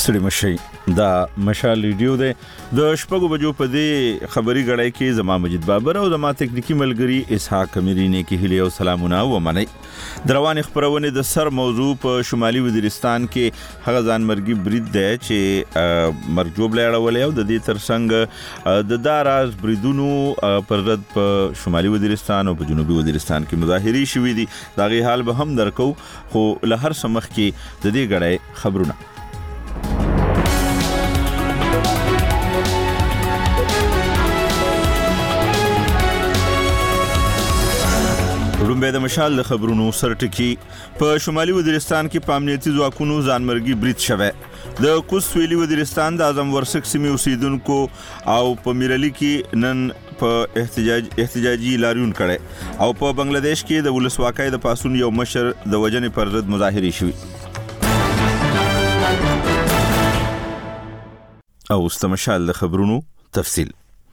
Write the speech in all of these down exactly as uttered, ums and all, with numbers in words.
ستړي مشي دا مشال ریډیو دی د شپږو بجو په دې خبري غړای کې زما مجید بابر او زما تکنیکی ملګری اسحاق امیرینه کې هلي او سلامونه و منی دروان خبرونه د سر موضوع په شمالي وزیرستان کې هغه ځانمرګي برید دی چې مرجوب لړولې او د دې ترڅنګ د داراز بریدونو پر رد په شمالي وزیرستان او په جنوبي وزیرستان کې مظاهري شوې دي دا غي حال به هم درکو خو له هر سمخ کې د دې غړای خبرونه رومبه د مشال خبرونو سرټکی په شمالي وزیرستان کې په امنیتي ځواکونو ځانمرګي برید شوه د کوس ویلي وزیرستان د اعظم ورسک سیمې اوسیدونکو او په میرلی کې نن په احتجاج احتجاجي لاریون کړي او په بنگلاديش کې د ولسواکۍ د پاسون یو مشر د وجنې پر ضد مظاهري شوه او استمشال خبرونو تفصیل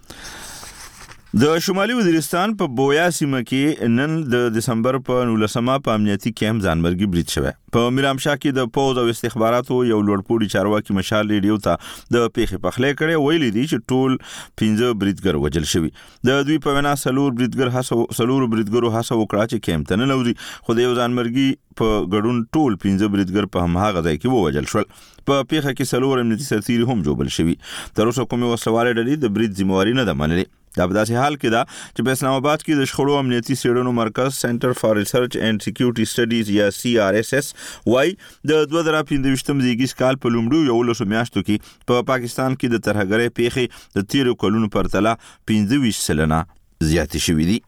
د شمالي وزیرستان په بویا سیمه کې نن د دسمبر په نولسمه په امنیتي کیمپ ځانمرګي برید شوه په میرامشاه کې د پوز او استخباراتو یو لوړپوړي چارواکي مشال ریډیو ته د پیښې پخلې کړي ویلي دي چې ټول پنځه بریدګر وجل شوی د دوی په وینا سلور بریدګر هڅه سلور بریدګرو هڅه وکړه چې کیمپ ته نه لوزي خو د یو ځانمرګي په ګډون ټول پنځه بریدګر په هماغه ځای کې ووجل شول په پیښه کې سلور امنیتي سرتیري هم جوړل شوی تر اوسه کومه وسوالې ډلې د برید ذمہواری نه ده منلې دا په داسې حال کې ده چې په اسلام آباد کې د شخړو امنیتي څېړنو مرکز سنټر فار ریسرچ اینڈ سکیورټي سټډیز یا سی آر اس اس وايي د دوه زره پنځه زیږیز کال په لومړیو یو لسو میاشتو کې په پاکستان کې د ترهګرۍ پیښې د تیرو کلونو پرتله پنځه سلنه زیاتې شوې دي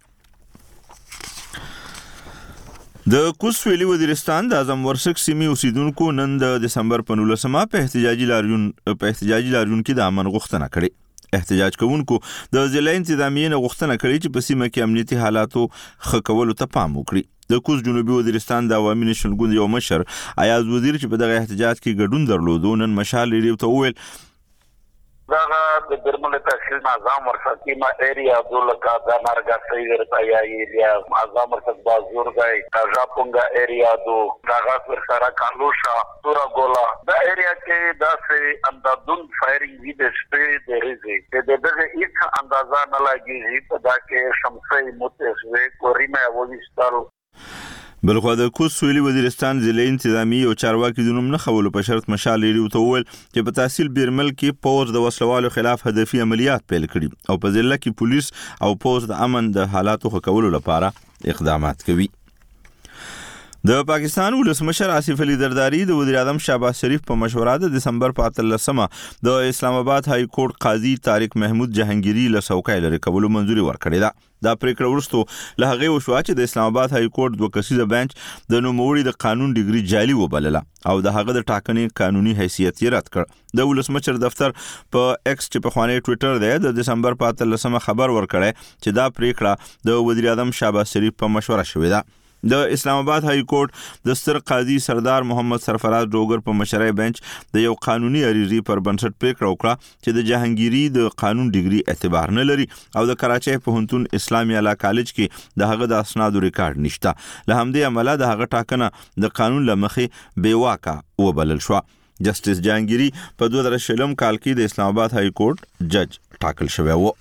د کوس ویلي وزیرستان د اعظم ورسک سیمې اوسیدونکو نن د دسمبر په نولسمه په احتجاجي لاریون په احتجاجي لاریون کې د امن غوښتنه کړې احتجاج کوونکو د ضلع انتظامیې نه غوښتنه کړې چې په سیمه کې امنیتي حالاتو ښه کولو ته پام وکړي د کوس جنوبي وزیرستان د عوامي نشنل ګوند یو مشر ایاز وزیر چې په دغه احتجاج کې ګډون درلود نن مشال ریډیو ته وویل دغه د برمل تحصیل نظام ورسکی ما ایریا دولکا د نارګا سیګر یا ایریا نظام ورسک بازور گای کاژاپونګا ایریا دو دغه پر سره کالوشا تورا ګولا د ایریا کې داسې اندادون فایرینګ وی د سپې د ریزي د دغه هیڅ اندازه نه لګیږي په دا کې شمسي متسوي کوریمه وویستل بلخو د کوس ویلي وزیرستان ضلع انتظامی او چارواکي د نوم نه خولو په شرط مشال ریډیو ته وویل چې په تحصیل بیرمل کې پوز د وسلوالو خلاف هدفي عملیات پیل کړي او په ضلع کې پولیس او پوز د امن د حالاتو ښه کولو لپاره اقدامات کوي د پاکستان ولسمشر آصف علي زرداری د وزیر اعظم شهباز شریف په مشوره د دسمبر په اتلسمه د اسلام آباد های کورټ قاضي طارق محمود جهانگیری له څوکۍ لري کولو منځوري ورکړې ده دا پریکړه ورسته له هغه وشو چې د اسلام آباد های کورټ دوه کسیزه بنچ د نوموړي د قانون ډیګري جعلي وبلله او د هغه د ټاکنې قانوني حیثیت یې رد کړ د ولسمشر دفتر په ایکس چې په خوانې ټوئیټر دی د دسمبر په اتلسمه خبر ورکړی چې دا پریکړه د وزیر اعظم شهباز شریف په مشوره شوې ده د اسلام آباد های کورټ د ستر قاضي سردار محمد سرفراز ډوګر په مشرۍ بنچ د یو قانوني عریضې پر بنسټ پریکړه وکړه چې د جهانگیری د قانون ډیګري اعتبار نه لري او د کراچۍ پوهنتون اسلامي اعلی کالج کې د هغه د اسنادو ریکارډ نشته له همدې امله د هغه ټاکنه د قانون لمخې بیواکه وبلل شو جسټیس جهانگیری په دوه زره شلم کال کې د اسلام آباد های کورټ جج ټاکل شوی و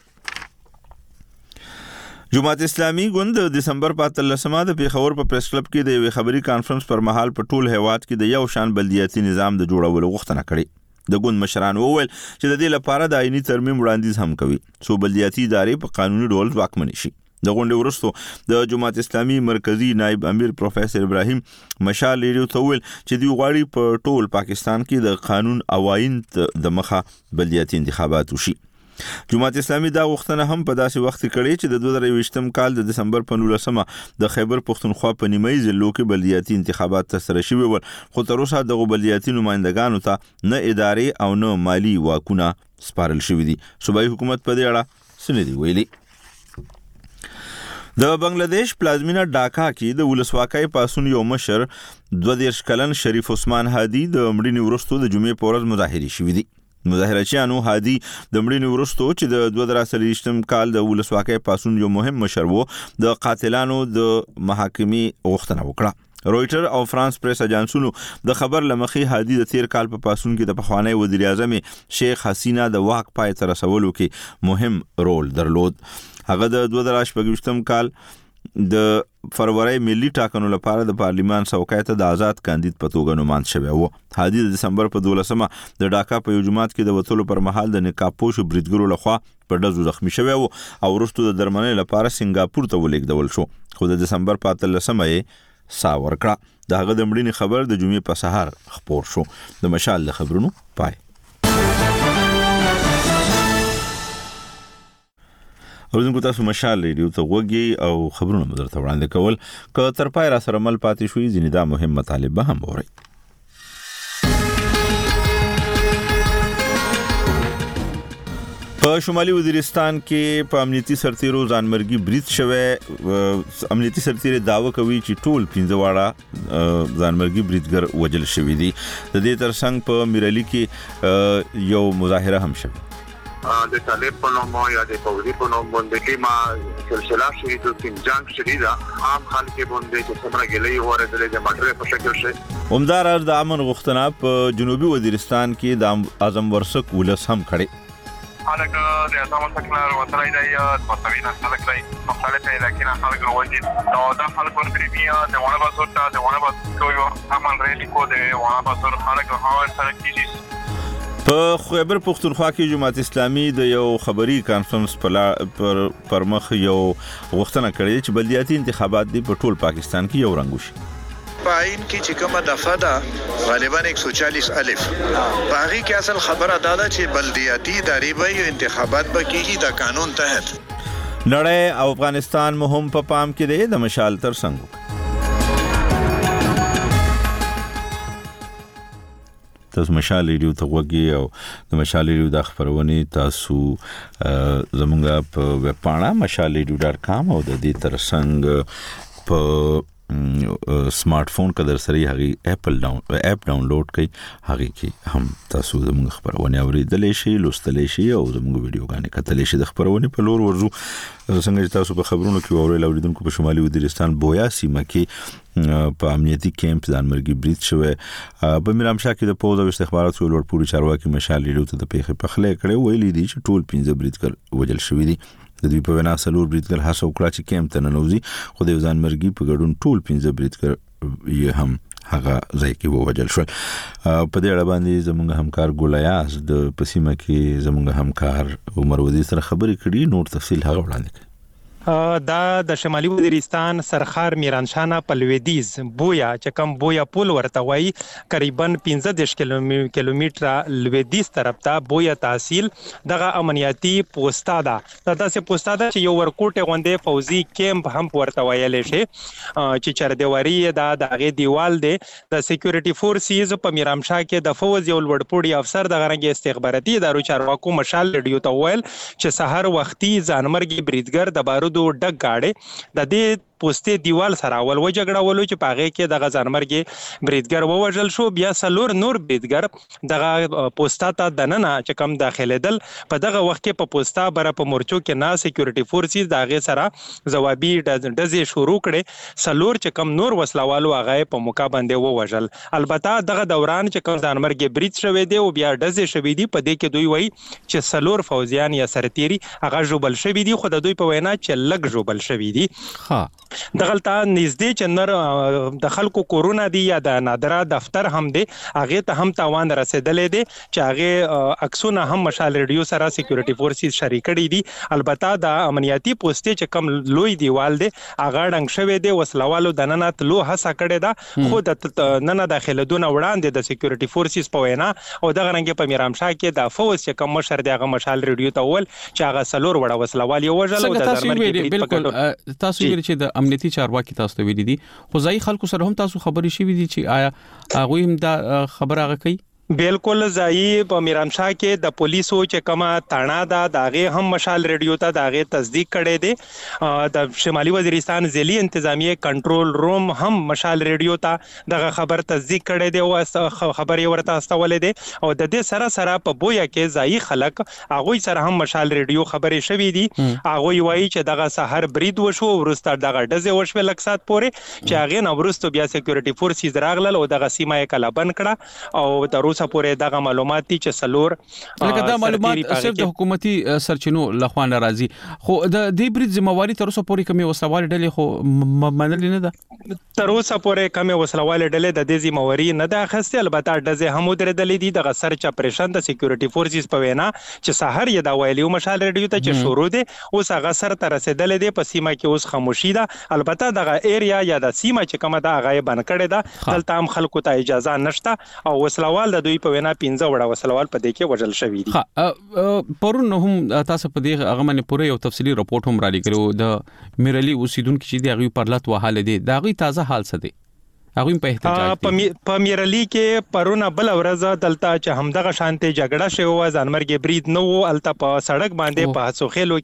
جماعت اسلامي ګوند د دسمبر په اتلسمه د پیښور په پریس کلب کې د یو خبري کانفرنس پر مهال په ټول هیواد کې د یو شان بلدیاتي نظام د جوړولو غوښتنه کړې د ګوند مشران وویل چې د دې لپاره د آئینی ترمیم وړاندیز هم کوي څو بلدیاتي ادارې په قانوني ډول ځواکمن شي د غونډې وروسته د جماعت اسلامي مرکزی نائب امیر پروفیسور ابراهیم مشال ریډیو ته ویل چې دوی غواړي په ټول پاکستان کې د قانون اوایین د مخه بلدیاتي انتخابات وشي جماعت اسلامي دا غوښتنه هم په داسې وخت کې کړې چې د دوه زره یوویشتم کال د دسمبر په نولسمه د خیبر پښتونخوا په نیمایي ضلعو کې بلدیاتي انتخابات ترسره شوي ول خو تر اوسه دغه بلدیاتي نمائندګانو ته نه ادارې او نه مالی واکونه سپارل شوي دي صوبایي حکومت په دې اړه څه نه دي ویلي د بنگلاديش پلازمینا ډاکا کې د ولسواکۍ پاسون یو مشر دوه دېرش کلن شریف عثمان هادي د مړینې وروسته د جمعې په ورځ مظاهرې شوي دي مظاهرچیانو هادي د مړینې وروسته چې د دوه زره څلوېښتم کال د ولسواکۍ پاسون یو مهم مشر و د قاتلانو د محاکمې غوښتنه وکړه رويټر او فرانس پریس اجانسونو د خبر لمخې هادي د تیر کال په پاسون کې د پخوانی وزیر اعظم شیخ حسینه د واک پای ته رسولو کې مهم رول درلود. هغه د دوه زره شپږ کال د فروری ملي ټاکنو لپاره د پارلیمان څوکۍ ته د آزاد کاندید په توګه نوماند شوی و. هادي د دسمبر په دولسمه د ډاکا په یو جماعت کې د وټولو پر مهال د نقاب پوش بریدګرو لخوا په ډزو زخمی شوی و او وروسته د درملنې لپاره سنگاپور ته ولېږدول شو، خو د دسمبر په اتلسمه یې سا ورکړه. د هغه د مړینې خبر د جمعې په سهار خپور شو. د مشال د خبرونو پای. اوردونکو تاسو مشال ریډیو ته وګورئ او خبرونه مو درته وړاندې کول. که تر پای را سره مل پاتې شوي ځینې دا مهم مطالب به هم اورئ. په شمالي وزیرستان کې په امنیتي سرتیرو ځانمرګي برید شوی. امنیتي سرتیري داوا کوي چې ټول پنځه واړه ځانمرګي بریدګر وژل شوي دي. د دې ترڅنګ په میرالي کې یو مظاهره هم شوه. د طالب په نوم یا د فوزي په نوم باندې کې ما سلسله شوې د سنجنګ شریدا عام خلک باندې چې څومره ګلې ورته د ماټر په شکل شي. عمدار د امن غوښتنه په جنوبي وزیرستان کې د اعظم ورسک ولس هم کړي. خلک د اعظم ورسک وترای دی په توینه خلک دی مختلف علاقې خلک وروځي نو دا خلک ورته دی د ونه باسو ته د ونه باسو کوي عمل ریلی کو د ونه باسو خلک هاور سره کیږي. په خیبر پختونخوا کې جماعت اسلامي د یو خبري کانفرنس پر پر مخ یو غوښتنه کړې چې بلدیاتي انتخابات دی په ټول پاکستان کې یو رنګ وشي. پاین کې چې کومه دفعه ده غالبا ایک سو چالیس الف باغی کې اصل خبره دا ده چې بلدیاتي ادارې به انتخابات به کېږي د قانون تحت. نړۍ او افغانستان مهم په پام کې دی. د مشال تر څنګ تاسو مشال ریډیو ته وګورئ او د مشال ریډیو د خبرونه تاسو زمونږ په ویب پاڼه مشال ریډیو ډاټ کام او د دې تر څنګ په سمارټ فون کدر سره هغه اپل ډاون اپ ډاونلوډ کړئ. هغه کې هم تاسو زموږ خبرونه اوریدلې شي، لوستلې شي او زموږ ویډیوګانې کتلې شي. د خبرونه په لور ورزو څنګه چې تاسو په خبرونو کې اورئ اوریدونکو په شمالي وزیرستان بویا سیمه کې په امنیتي کیمپ ځانمرګي برید شوی. په میرامشاه کې د پوز او استخباراتو لوړپوړي چارواکي مشال ریډیو ته د پیښې په خله کړي ویلي دي چې ټول پنځه بریدګر وژل شوي دي. د دوی په وینا سلور بریدګر هڅه وکړه چې کیمپ ته ننوځي، خو د ځانمرګي په ګډون ټول پنځه بریدګر یې هم هغه ځای کې ووژل شول. په دې اړه باندې زموږ همکار ګولیاس د پسیمه کې زموږ همکار عمر وزیر سره خبرې کړي. نور تفصیل هغه وړاندې کړي. دا د شمالي وزیرستان سرخار میرانشانه په لویدیز بویا چې کوم بویا پول ورته وایي تقریبا پنځه دېرش کیلومتره لویدیز طرف ته بویا تحصیل دغه امنیتي پوسټا ده. دا داسې پوسټا ده چې یو ورکوټه غونډه فوزي کیمپ هم ورته ویل شي چې چردواري دا دغه دیوال دی. د سکیورټي فورسز په میرامشاه کې د فوز یو لوړپوړي افسر د غرنګ استخباراتي ادارو چارواکو مشال ریډیو ته ویل چې سحر وختي ځانمرګي بریدګر د بارو دو ډک گاډي د دې پوسټي دیوال سره اول و جګړه ولو چې پاغه کې د غزانمرګي بریدګر ووجل شو. بیا سلور نور بریدګر دغه پوسټا ته دننه چې کم داخله دل په دغه وخت کې په پوسټا بر په مورچو کې نه سکیورټي فورسز دغه سره جوابي ډزې شروع کړي. سلور چې کم نور وسلوالو هغه په موقع باندې ووجل. البته دغه دوران چې کم ځانمرګي برید شوی دی او بیا ډزې شوی دی په دې کې دوی وایي چې سلور فوزیان یا سرتيري هغه جوبل شوی دی، خو د دوی په وینا چې لګ جوبل شوی دی. ها دغلطه نږدې چنر د خلکو کورونا دی یا د نادره دفتر هم دی، هغه ته هم تاوان رسیدلې دی چې هغه عکسونه هم مشال ریډیو سره سکیورټي فورسز شریک کړي دي. البته د امنیتي پوسټ چې کم لوی دیوال دی هغه ډنګ شوی دی، وسلوالو د ننه تلو هڅه کړې ده، خو د ننه داخله دون وړاندې د سکیورټي فورسز په وینا او د غرنګ په میرامشاه کې د فوز چې کم مشر دی هغه مشال ریډیو ته ول چې هغه سلور وړه وسلوال یو وژل او د ځانمرګي بالکل تاسو ویل چې د امنیتي چارواکي تاسو ته ویل دي، خو ځای خلکو سره هم تاسو خبرې شوې دي چې آیا هغه هم دا خبره هغه کوي؟ بالکل ځای په میرانشاه کې د پولیسو چې کومه تاڼه ده داغه هم مشال ریډیو ته داغه تصدیق کړي دي د شمالي وزیرستان ضلعي انتظامیه کنټرول روم هم مشال ریډیو ته دغه خبر تصدیق کړي دي او خبري ورته استولې دي او د دې سره سره په بویا کې ځای خلک هغه سره هم مشال ریډیو خبري شوې دي هغه وایي چې دغه سحر برید وشو ورسته دغه ډزه وشو لکسات پورې چې هغه نورستو بیا سکیورټي فورسز راغلل او دغه سیمه یې کلا بند کړه او د روسه پورې دغه معلومات دي چې سلور لکه دا معلومات صرف د حکومتي سرچینو لخوا راځي خو د دې برید ذمہواری تر اوسه پورې کومه وسلوال ډلې خو منل نه ده تر اوسه پورې کومه وسلوال ډلې د دې ذمہواری نه ده اخیسته البته ډزه هم درېدلې دي دغه سرچ اپریشن د سکیورټي فورسز په وینا چې سحر یې دا ویلیو مشال ریډیو ته چې شروع دي اوس هغه سر تر رسیدلې دي په سیمه کې اوس خاموشي ده البته دغه ایریا یا د سیمه چې کومه دا هغه بند کړي ده دلته هم خلکو ته اجازه نشته او وسلوال د دوی په وینا پنځه وړه وسلوال په دې کې وژل شوی دي ها پرون هم تاسو په دې هغه باندې پوره یو تفصیلی رپورت هم را لګرو د میرلی اوسیدونکو چې دی هغه پرلط وحاله دي دا غي تازه حال څه دی هغه په احتجاج دي په میرلی کې پرونه بل ورځ دلته چې همدغه شانتي جګړه شوه ځانمرګي برید نو الته په سړک باندې په هڅوخېلو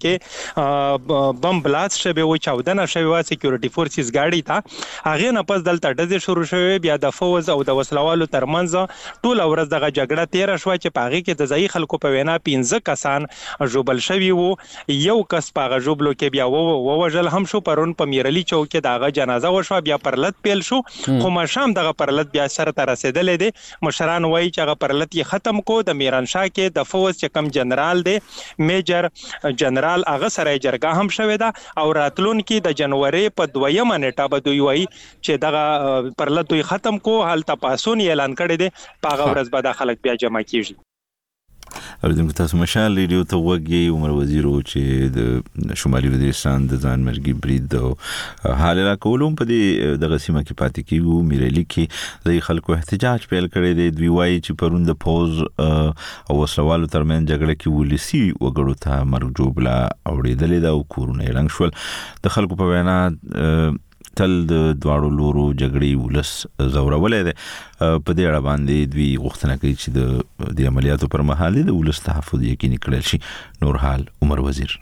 کې بم بلاست شوه او چودنه شوه سکیورټي فورسز گاډي ته هغه نه پس دلته ډزې شروع شوه بیا د فوز او د وسلوالو ترمنځ ټول ورځ دغه جګړه تیر شوه چې پاغي کې د ځای خلکو په وینا پنځه کسان جوبل شوی وو یو کس پاغه جوبلو کې بیا و وژل هم شو پرون په میرلی چوک کې داغه جنازه وشو بیا پرلط پیل شو خو مشام دغه پرلط بیا سره تر رسیدلې دي مشران وایي چې هغه پرلط یې ختم کو د میرانشاه کې د فوز چې کم جنرال دی میجر جنرال هغه سره جرګه هم شوې ده او راتلون کې د جنوري په دویمه نیټه به دوی وایي چې دغه پرلط دوی ختم کو حالت پاسون اعلان کړی دی په هغه ورځ به د خلک بیا جمع کیږي اوریدونکو تاسو مشال ریډیو ته وګورئ عمر وزیر چې د شمالي وزیرستان د ځانمرګي برید او حال را کولم په دې دغه سیمه کې پاتې کیږي میرلی کې د خلکو احتجاج پیل کړی دی دوی وایي چې پرون د پوز او وسلوالو ترمن جګړه کې ولسی وګړو ته مرګ جوړه اوریدلې دا او کورونه رنګ شول د خلکو په وینا تل د دواړو لورو جګړې ولس زورولې ده په دې اړه باندې دوی غوښتنه کوي چې د د عملیاتو پر مهال د ولس تحفظ یقیني کړل شي نور حال عمر وزیر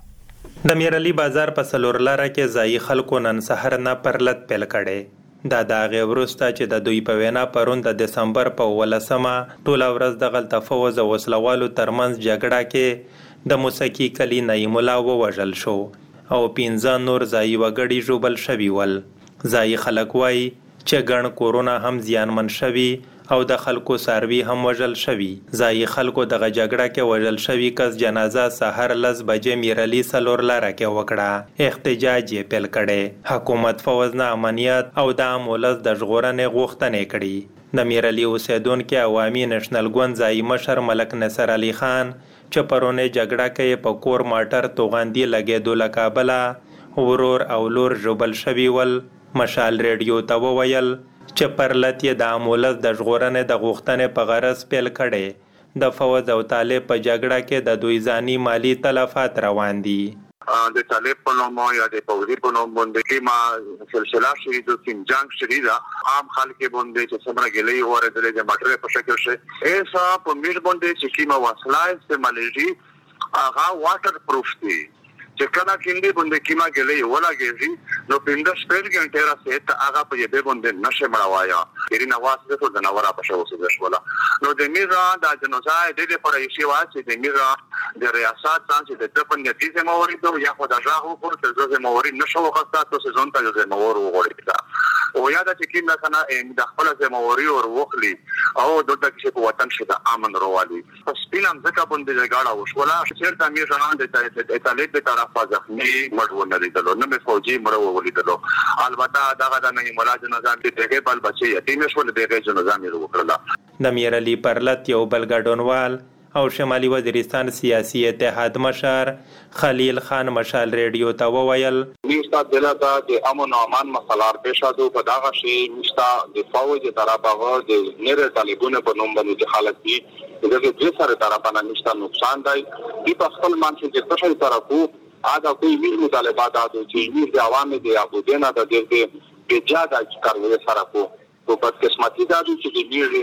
د میرلی بازار په سلور لاره کې ځای خلکو نن سحر نه پرلط پیل کړي دا د غوړسته چې د دوی په وینا پرون د دسمبر په ولسمه ټول ورځ د غلط فوز او وسلوالو ترمنځ جګړه کې د موسیقي کلی نعیم الله ووژل شو او پنځه نور ځای وګړي جوبل شوی ول ځای خلک وای چې ګڼ کورونا هم زیانمن شوی او د خلکو ساروي هم وژل شوی ځای خلکو دغه جګړه کې وژل شوی کس جنازه سحر لس بجې میرلی سلور لاره کې وکړه احتجاج یې پیل کړي حکومت فوز نه امنیت او د امولز د ژغورنې غوښتنې کړي د میرلی اوسیدونکو عوامي نېشنل ګوند ځای مشر ملک نصر علي خان چې پرونه جګړه کې په کور ماټر توغاندي لګېدو لکابله ورور او لور جوبل شوی ول مشال ریډیو ته وویل چې پرلط یې د امولز د ژغورنې د غوښتنې په غرض پیل کړي د فوز او طالب په جګړه کې د دوی ځاني مالی تلفات روان دي د طالب په نوم یا د فوزي په نوم باندې کې ما سلسله شری د سیم جنگ شری دا عام خلک باندې چې څومره غلې اوره د ماټر په شکل شي ایسا په میر باندې چې کیما وسلای استعمالېږي هغه واټر پروف دي چې کله کیندې باندې کیما غلې ولاږي نو پنده سپېل ګنټه راځي ته هغه په دې باندې نشه مړوایا ډېر نواز د ټول جناور په شو اوسې شولا نو د میرا د جنوزای د دې پر یشي واسي د میرا د ریاست څنګه د د پنځه دې موري ته یا خو د ژغو پر څه د موري نشو وخته تاسو ځون ته د مور وګورئ او یاد چې کیند کنه د خپل د موري او وخلی او دغه چې په وطن شي د امن روالي پس پینم ځکه باندې جګړه وشولا چې د میرا د ایتالیا د طرف فزخنی مړونه لیدلو نه مې فوجي مړو ولیدلو البته دغه د نه ملاج نظام کې دغه بل بچي یتیم شول دغه نظام یې وکړل د میرلی پرلط یو بل ګډونوال او شمالي وزیرستان سیاسي اتحاد مشر خلیل خان مشال ریډیو ته وویل نشتا دلته د امن او امان مسلار پېښادو په دغه شی نشتا د فوج طرفه د نړۍ طالبونو په نوم باندې حالت دي دغه د سره طرفه نشتا نقصان دی په خپل مانڅ کې څه طرفو آگا کوئی میر مطالبات آدھو چیز میر دے عوامی دے آبو دینا دا دیر دے بے جاد آج کاروے سارا کو تو بدقسمتی دادو چیز میر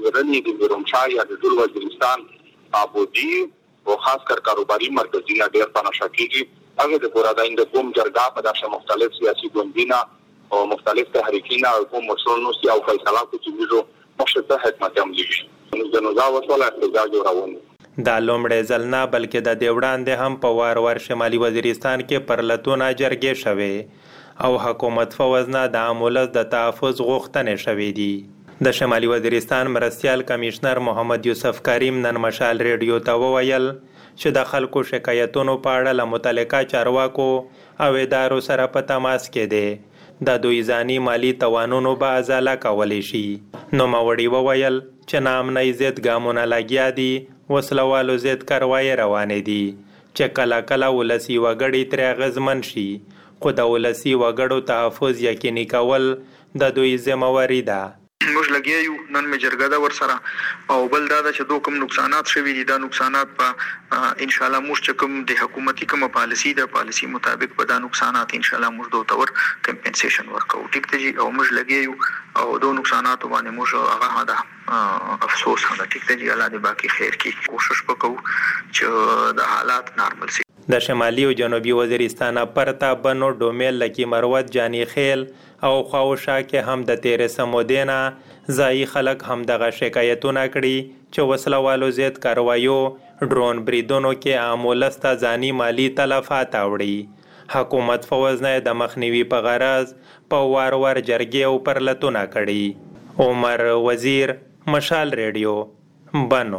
میرنی د بیرونشاه یا د ټول وزیرستان آبودی او خاص کر کاروباري مرکزونه ډېر پناه کیږي هغه د پورادین د قوم جرګه په داسې مختلف سیاسي ګوندونه او مختلف تحریکونه او قوم مسؤلینو او فیصله کوي مشته حکمت عملی شي د نوزا وسوله احتجاج راوون دا لومړی ځل نه بلکې د دې وړاندې هم په وار وار شمالي وزیرستان کې پرلتونه جرګې شوې او حکومت فوز نه د امولس د تحفظ غوښتنې شوې دي د شمالي وزیرستان مرستیال کمشنر محمد یوسف کریم نن مشال ریډیو ته وویل چې د خلکو شکایتونو په اړه له متعلقه چارواکو او ادارو سره په تماس کې دي د دوی ځاني مالی توانونو به ازاله کولی شي نوموړي وویل چې ناامنۍ ضد ګامونه لګیا دي وسلوالو ضد کاروایي روانې دي چې کله کله ولسي وګړي ترې اغېزمن شي خو د ولسي وګړو تحفظ یقیني کول د دوی ذمهواري ده موږ لګیا یو نن مې جرګه ده ورسره او بل دا ده چې دو کوم نقصانات شوي دي دا نقصانات په ان شاء الله موږ چې کوم د حکومتي کوم پالیسي د پالیسي مطابق په دا نقصانات ان شاء الله موږ دوه تور کمپنسیشن ورکو ټیک ته جی او موږ لګیا یو او دو نقصانات باندې موږ هغه ده افسوس هغه ټیک ته جی الله دې باقي خیر کی کوشش وکړو چې د حالات نارمل شي د شمالي او جنوبي وزیرستان پرتا بنو ډومیل لکی مروت جانی خیل او خواوشا کې هم د تیرې سمودینا ځای خلک هم دغه شکایتونه کړي چې وسلوالو زیات کاروایو ډرون بریدونو کې امولس ته ځاني مالی تلفات اوړي حکومت فوز نه د مخنیوي په غرض په وار وار جرګې او پرلتونه کړي عمر وزیر مشال ریډیو بنو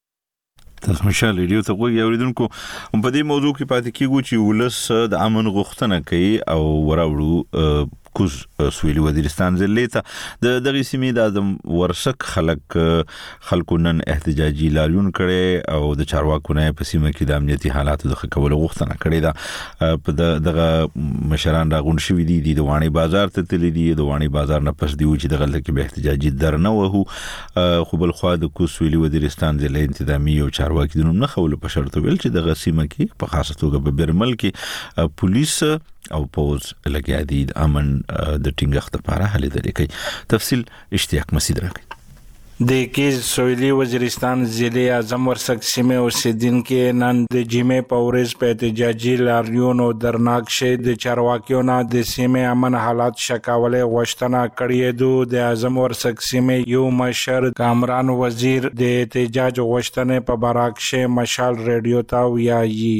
تاسو مشال ریډیو ته وګورئ اوریدونکو په دې موضوع کې پاتې کیږو چې ولس د امن غوښتنه کوي او وراوړو کوز سویلي وزیرستان ضلع ته د دغه سیمې د اعظم ورسک خلک خلکو نن احتجاجي لاریون کړي او د چارواکو نه په سیمه کې د امنیتي حالاتو د ښه کولو غوښتنه کړې ده په دغه مشران راغون شوي دي د وانی بازار ته تللي دي د وانی بازار نه پس دی چې دغه لکه به احتجاجي درنه وو خو بل خو د کوز سویلي وزیرستان ضلع انتظامی او چارواکي د نوم نه خول په شرط ویل چې دغه سیمه کې په خاصه توګه په برمل کې پولیس او پوز لګیا دي د امن د ټینګښت لپاره هلې ځلې کوي تفصیل اشتیاق مسعود راکړي د کیز سویلي وزیرستان ضلع اعظم ورسک سیمه اوسیدونکو نن د جمعې په ورځ په احتجاجي لاریون او درناک شه د چارواکیو نه د سیمه امن حالات شکاولې غوښتنه کړې ده د اعظم ورسک سیمه یو مشر کامران وزیر د احتجاج غوښتنې په براک شه مشال ریډیو ته ویایي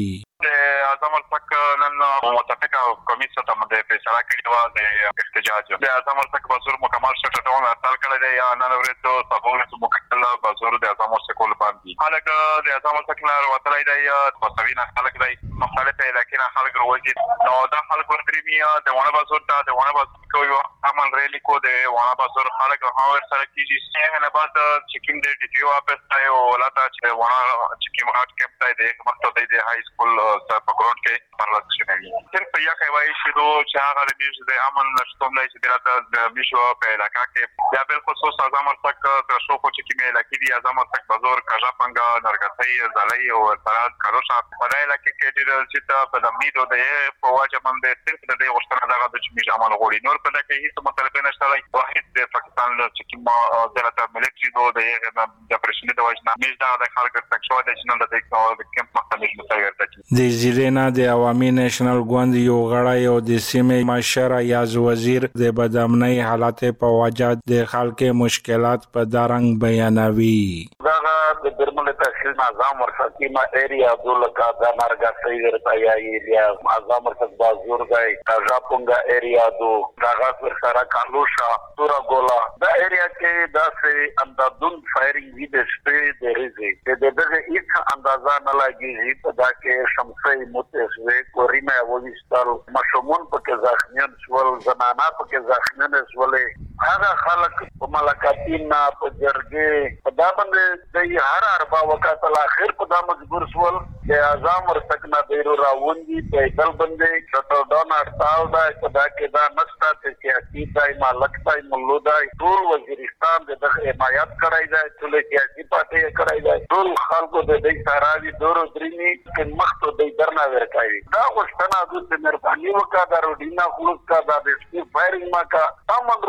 اعظم ورسک نن متفقه کمیسیون ته د فیصله کړې و د احتجاج د اعظم ورسک بازار مکمل شټ ډاون ارتل کړی دی یا نن ورځ صبوري مکمل بازار د اعظم ورسک ول باندې حالګ د اعظم ورسک لار وتلای دی په سوینا خلک دی مختلف علاقې نه خلک روزي نو دا خلک ورپریمیا د ونه بازار ته د ونه بازار کوي عمل ریلی کو د ونه بازار خلک هاور سره کیږي څنګه نه بعد چکیم د ډي پی او اپس ته او ولاته چې ونه چکیم هاټ کېپ ته د مکتب د های سکول په ګراوند کې پرلط شوی تر په یا کوي چې دو چې هغه د میش د امن نشټوم لای چې دلته د میشو په علاقې کې یا بل خصوص اعظم ورسک تر شو کو چې کې علاقې دی اعظم ورسک بازار کاجا پنګا نرګسي زلای او فراد کاروشا په علاقې کې ډیر چې په د میدو د په واجب باندې صرف د دې غوښتنه دغه د میش عمل غوړي نور په دغه هیڅ مطلب نشته لای واحد د پاکستان چې کې ما دلته ملټري دو د د پرشنې د وجنه میش دا د خلک تک شو د شنو د کیمپ مختلف متغیر د زیرینا د عوامي نېشنل ګوند یو غړی او د سیمې مشر یاز وزیر د بدامنۍ حالات په وجه د خلکو مشکلات په دارنګ بیانوي دا د برمل تحصیل نظام ورسکی ما ایریا دولکا د نارګاسي ورته یا نظام ورسک بازور دی کاجا پونګا ایریا دو داغه ور سره کالوشا تورا ګولا دا ایریا کې دا سه اندادون فایرینګ وی د سپری د ریزي د دغه هیڅ اندازه نه لګي په دا کې شمسي متسوي کوریمه وویستل مشمون پکې ځخمیان شول زنانا پکې ځخمیان شول هغه خلک په ملکاتینا په جرګې په دا باندې د هر اربا وکات الاخر په دا مجبور شول د اعظم ورسک نه ډیرو راوندي په دل باندې شټل ډاون اړتاو دا په دا کې دا نشته چې سیاسي دای مالک دای مولودای ټول وزیرستان د حمایت کړای دی ټول سیاسي پارټي کړای دی ټول خلکو د دې ساراوي دورو درینی کې مخته د درنا ورکایي دا غوښتنه د مهرباني وکړه د روډینا خلوص کا د سپی فایرینګ ما کا تمام روکا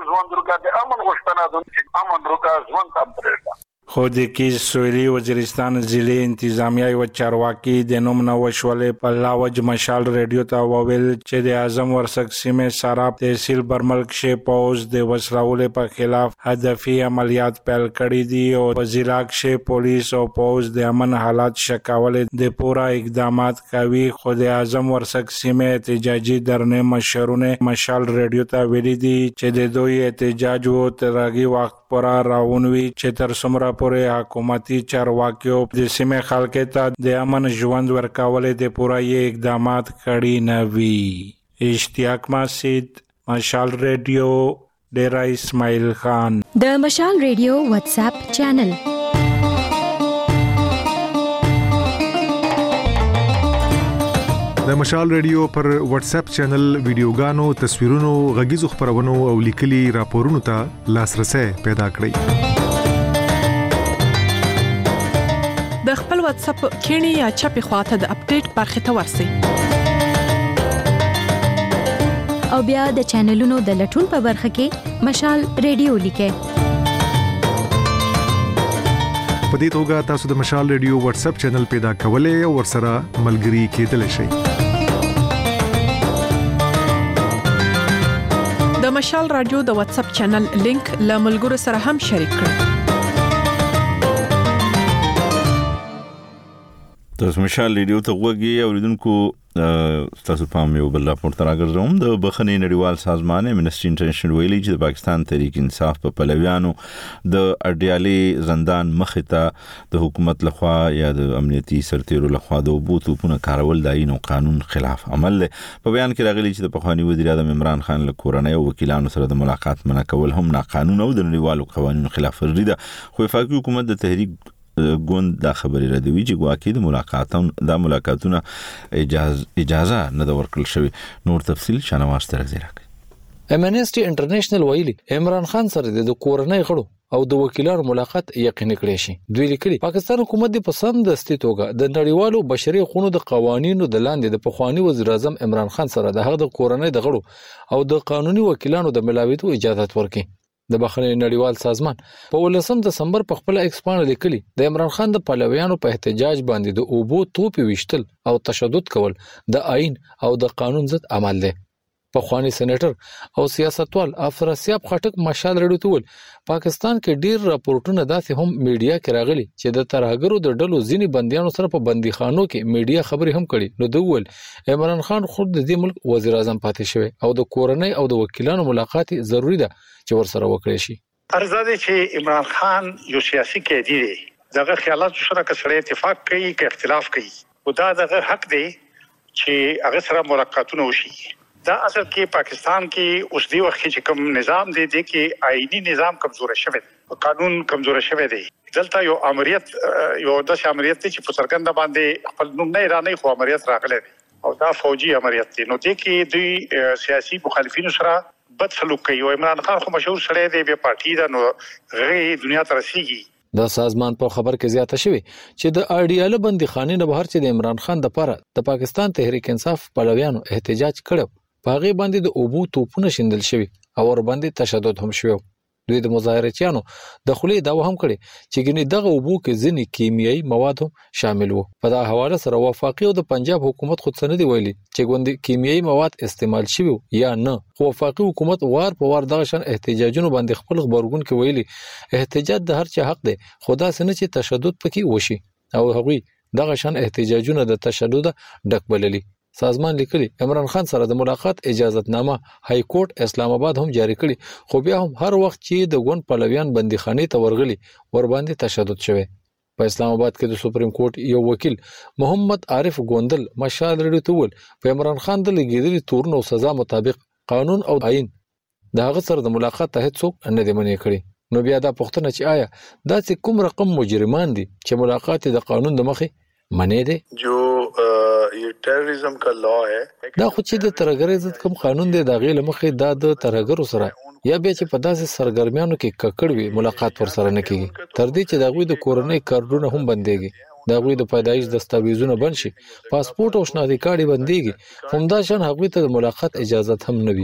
ژوند روکا د امن غوښتنه ده چې امن روکا ژوند هم پرېږده. خو د کې سویلي وزیرستان ضلع انتظامیه او چارواکي د نوم نو وشولې په لاوج مشال رادیو ته وویل چې د اعظم ورسک سیمه ساراب تحصیل برمل کې پوز د وسلوالې په خلاف هدفي عملیات پیل کړي دي او ضلع کې پولیس او پوز د امن حالات شکاولې د پورا اقدامات کوي. خو د اعظم ورسک سیمه احتجاجي درنه مشرونه مشال رادیو ته ویلي دي چې د دوی احتجاج وو ترغي وخت پر راونوي چې تر څومره پورې حکومتي چارواکیو د سیمه خلک ته د امن ژوند ورکولې د پوره یې اقدامات کړي نه وي. اشتیاق مسجد، مشال ریډیو، ډیرا اسماعیل خان. د مشال ریډیو واتس اپ چینل د مشال ریډیو پر واتس اپ چینل ویډیوګانو، تصویرونو، غږیزو خبرونو او لیکلي راپورونو ته لاسرسي پیدا کړئ. د خپل واتس اپ کینی یا چپی خواته د اپډیټ برخه ته ورسی او بیا د چینلونو د لټون په برخه کې مشال ریډیو لیکه. په دې توګه تاسو د مشال ریډیو واتس اپ چینل پیدا کولای او ورسره ملګري کېدلی شئ. د مشال رادیو د واتس اپ چینل لینک له ملګرو سره هم شریک کړئ. تاسو مشال ریډیو ته وګورئ او لیدونکو تاسو پام یو بل راپور تر راګرځوم. د بخښنې نړیوال سازمان امنسټي انټرنیشنل ویلي چې د پاکستان تحریک انصاف په پلویانو د اډیالي زندان مخې ته د حکومت لخوا یا د امنیتي سرتیرو لخوا د اوبو توپونو کارول د آئین او قانون خلاف عمل دی. په بیان کې راغلي چې د پخوانی وزیر اعظم عمران خان له کورنۍ او وکیلانو سره د ملاقات منع کول هم ناقانونه او د نړیوالو قوانینو خلاف ورزي ده. خو وفاقي حکومت د تحریک ګوند دا خبري ردوي چې ګواکې د ملاقاتونو د ملاقاتونو اجازه اجازه نه د ورکړل شوی. نور تفصيل شانواز تر زیرا کوي. امنسټي انټرنیشنل ویلي عمران خان سره د کورنۍ غړو او د وکیلانو ملاقات یقیني کړی شي. دوی لیکلي پاکستان حکومت د پسند دستي توګه د نړیوالو بشري حقوقو د قوانینو د لاندې د پخوانی وزیر اعظم عمران خان سره د هغه د کورنۍ د غړو او د قانوني وکیلانو د ملاويتو اجازه ورکړي. د بخښنې نړیوال سازمان په ولسم دسمبر په خپل ایکسپانډ لیکلي د عمران خان د پلویانو په احتجاج باندې د اوبو توپي وشتل او تشدد کول د آئین او د قانون ضد عمل دی. په خواني سېنیټر او سیاستوال افسر سیاب خټک مشال رډو تول پاکستان کې ډیر راپورټونه داسې هم میډیا کې راغلي چې د ترهګرو د ډلو ځینی بنديانو سره په بنديخانو کې میډیا خبري هم کړي. نو دوی ول عمران خان خود د دې ملک وزیر اعظم پاتې شوی او د کورنۍ او د وکیلانو ملاقات ضروری ده چې ورسره وکړي شي. ارزاده چې عمران خان یو سیاسي قیدی دی، دغه خیالات سره کسره اتفاق کوي کې اختلاف کوي او دا دغه حق دی چې هغه سره ملاقاتونه وشي. دا اصل کې پاکستان کې اوس دی وخت چې کوم نظام دی د کې آئینی نظام کمزور شوی دی، قانون کمزور شوی دی. دلته یو امریت یو د امریت چې په سرګند باندې خپل نوم نه ایرانی خو امریت راغلی دی او دا فوجي امریت دی. نو د کې دوی سیاسي مخالفینو سره بد سلوک کوي. عمران خان خو مشهور سړی دی، به پارټي دا نو غي دنیا ته رسیږي. د سازمان په خبر کې زیاته شوی چې د اړیاله بنديخانه نه بهر چې د عمران خان د پاره د پاکستان تحریک انصاف پلویانو احتجاج کړو، په هغه باندې د اوبو توپونه شیندل شوی او ور باندې تشدد هم شوی. دوی د مظاهرچیانو د خلې دا وهم کړي چې ګنې دغه اوبو کې ځینی کیمیاوي مواد هم شامل وو. په دا حواله سره وفاقي او د پنجاب حکومت خود سندي ویلي چې ګوندې کیمیاوي مواد استعمال شوی یا نه. خو وفاقي حکومت وار په وار دغه شان احتجاجونو باندې خپل خبرګون کې ویلي احتجاج د هر چا حق دی، خدا سن چې تشدد پکې وشي او هغوی دغه شان احتجاجونه د تشدد ډک بللي. سازمان لیکلي عمران خان سره د ملاقات اجازهتنامه های کورټ اسلام آباد هم جاری کړي، خو بیا هم هر وخت چې د ګوند پلویان بنديخانه ته ورغلي ور باندې تشدد شوی. په اسلام آباد کې د سپریم کورټ یو وکیل محمد عارف ګوندل مشال رډو تول په عمران خان د لګیدلي تورن او سزا مطابق قانون او آئین د هغه سره د ملاقات ته هیڅوک نه دی منې کړی. نو بیا دا پوښتنه چې آیا دا چې کوم رقم مجرمان دي چې ملاقات د قانون د مخې منې دي؟ جو یہ ټیرریزم کا لا ہے دا خو چې د ترهګرۍ ضد کوم قانون دی دا غي لمخې دا د ترهګرو سره یا بیا چې په داسې سرګرمیانو کې ککړ وي ملاقات ور سره نه کیږي تر دې چې دا غوي د کورنۍ کارډونه هم بنديږي. د هغوی د پیدایش دستاویزونه بند شي، پاسپورت او شناختی کارت بنديږي، همدا شان هغوی ته د ملاقات اجازه هم نه وي.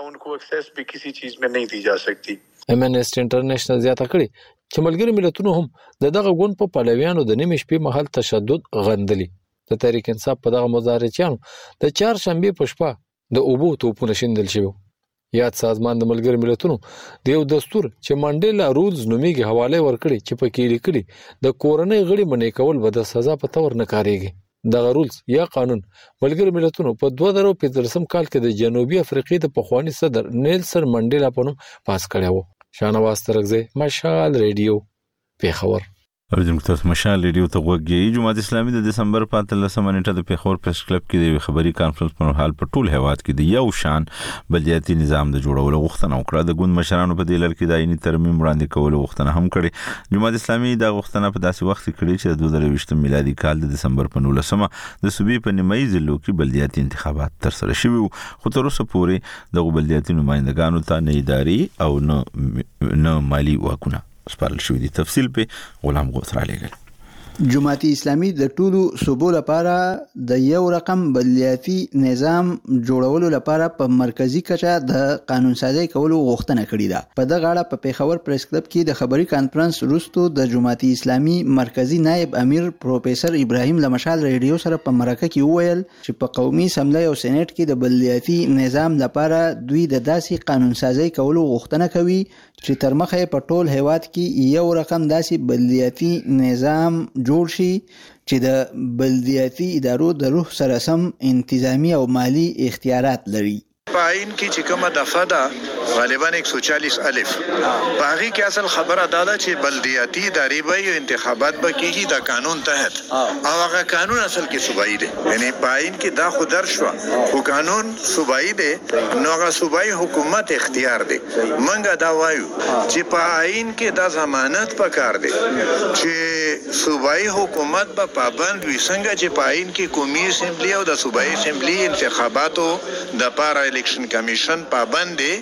امنیسټي انټرنیشنل زیاته کړې چې ملګری ملتونو هم د دغه ګوند په پلویانو د نیمې شپې مهال تشدد غندلي. د تحریک انصاف په دغه مظاهرچیانو د چهارشنبې په شپه د اوبو توپونه شیندل شوي. یاد سازمان د ملګری ملتونو د یو دستور چې منډیلا رولز نومیږي حواله ورکړي چې پکې لیکلي د کورنۍ غړي منې کول به د سزا په تور نه کاریږي. دغه رولز یا قانون ملګری ملتونو په دوه زره پنځلسم کال کې د جنوبي افریقې د پخوانی صدر نیلسن منډیلا په نوم پاس کړی و. شاهنواز ترکزی، مشال ریډیو، پیښور. ورځم تاسو مشال ریډیو ته وګورئ. جماعت اسلامي د دسمبر په اتلسمه نیټه د پیښور پریس کلب کې د خبري کانفرنس په حال په ټول هیواد کې د یو شان بلدیاتي نظام د جوړولو غوښتنه وکړه. د ګوند مشرانو په دې لړ کې د آئینی ترمیم وړاندې کولو غوښتنه هم کړې. جماعت اسلامي دا غوښتنه په داسې وخت کې کړې چې د دوه زره یوولسم میلادي کال د دسمبر په نولسمه د صوبې په نیمایي ضلعو کې بلدیاتي انتخابات ترسره شوي وو، خو تر اوسه پورې دغه بلدیاتي نمائندګانو ته نه اداري او نه نه مالی واکونه سپارل شوي دي. تفصیل په غلام غوث را لېږل. جماعت اسلامي د ټولو صوبو لپاره د یو رقم بلدیاتي نظام جوړولو لپاره په مرکزی کچه د قانون سازی کولو غوښتنه کړې ده. په دغه اړه په پیښور پریس کلب کې د خبري کانفرنس وروسته د جماعت اسلامي مرکزی نائب امیر پروفیسور ابراهیم لمشال ریډیو سره په مرکه کې وویل چې په قومي اسمبلی او سېنات کې د بلدیاتي نظام لپاره دوی د داسې قانون سازی کولو غوښتنه کوي چې تر مخه په ټول هیواد کې یو رقم داسې بلدیاتي نظام جوړ شي چې د بلدیاتي ادارو د روح سره سم انتظامی او مالی اختیارات لري. پاین کې چې کومه دفعه ده غالبا یک سو چالیس الف باغی کې اصل خبره دا ده چې بلدیاتي ادارې به انتخابات به کیږي د قانون تحت او هغه قانون اصل کې صوبایي دی، یعنی پاین کې دا خو در شو خو قانون صوبایي دی، نو هغه صوبایي حکومت اختیار دی. منګه دا وایو چې پاین کې دا ضمانت پکار دی چې صوبایي حکومت به پابند وي، څنګه چې پاین کې قومي اسمبلی او د صوبایي اسمبلی انتخاباتو د پاره الیکشن کمیشن پابند دی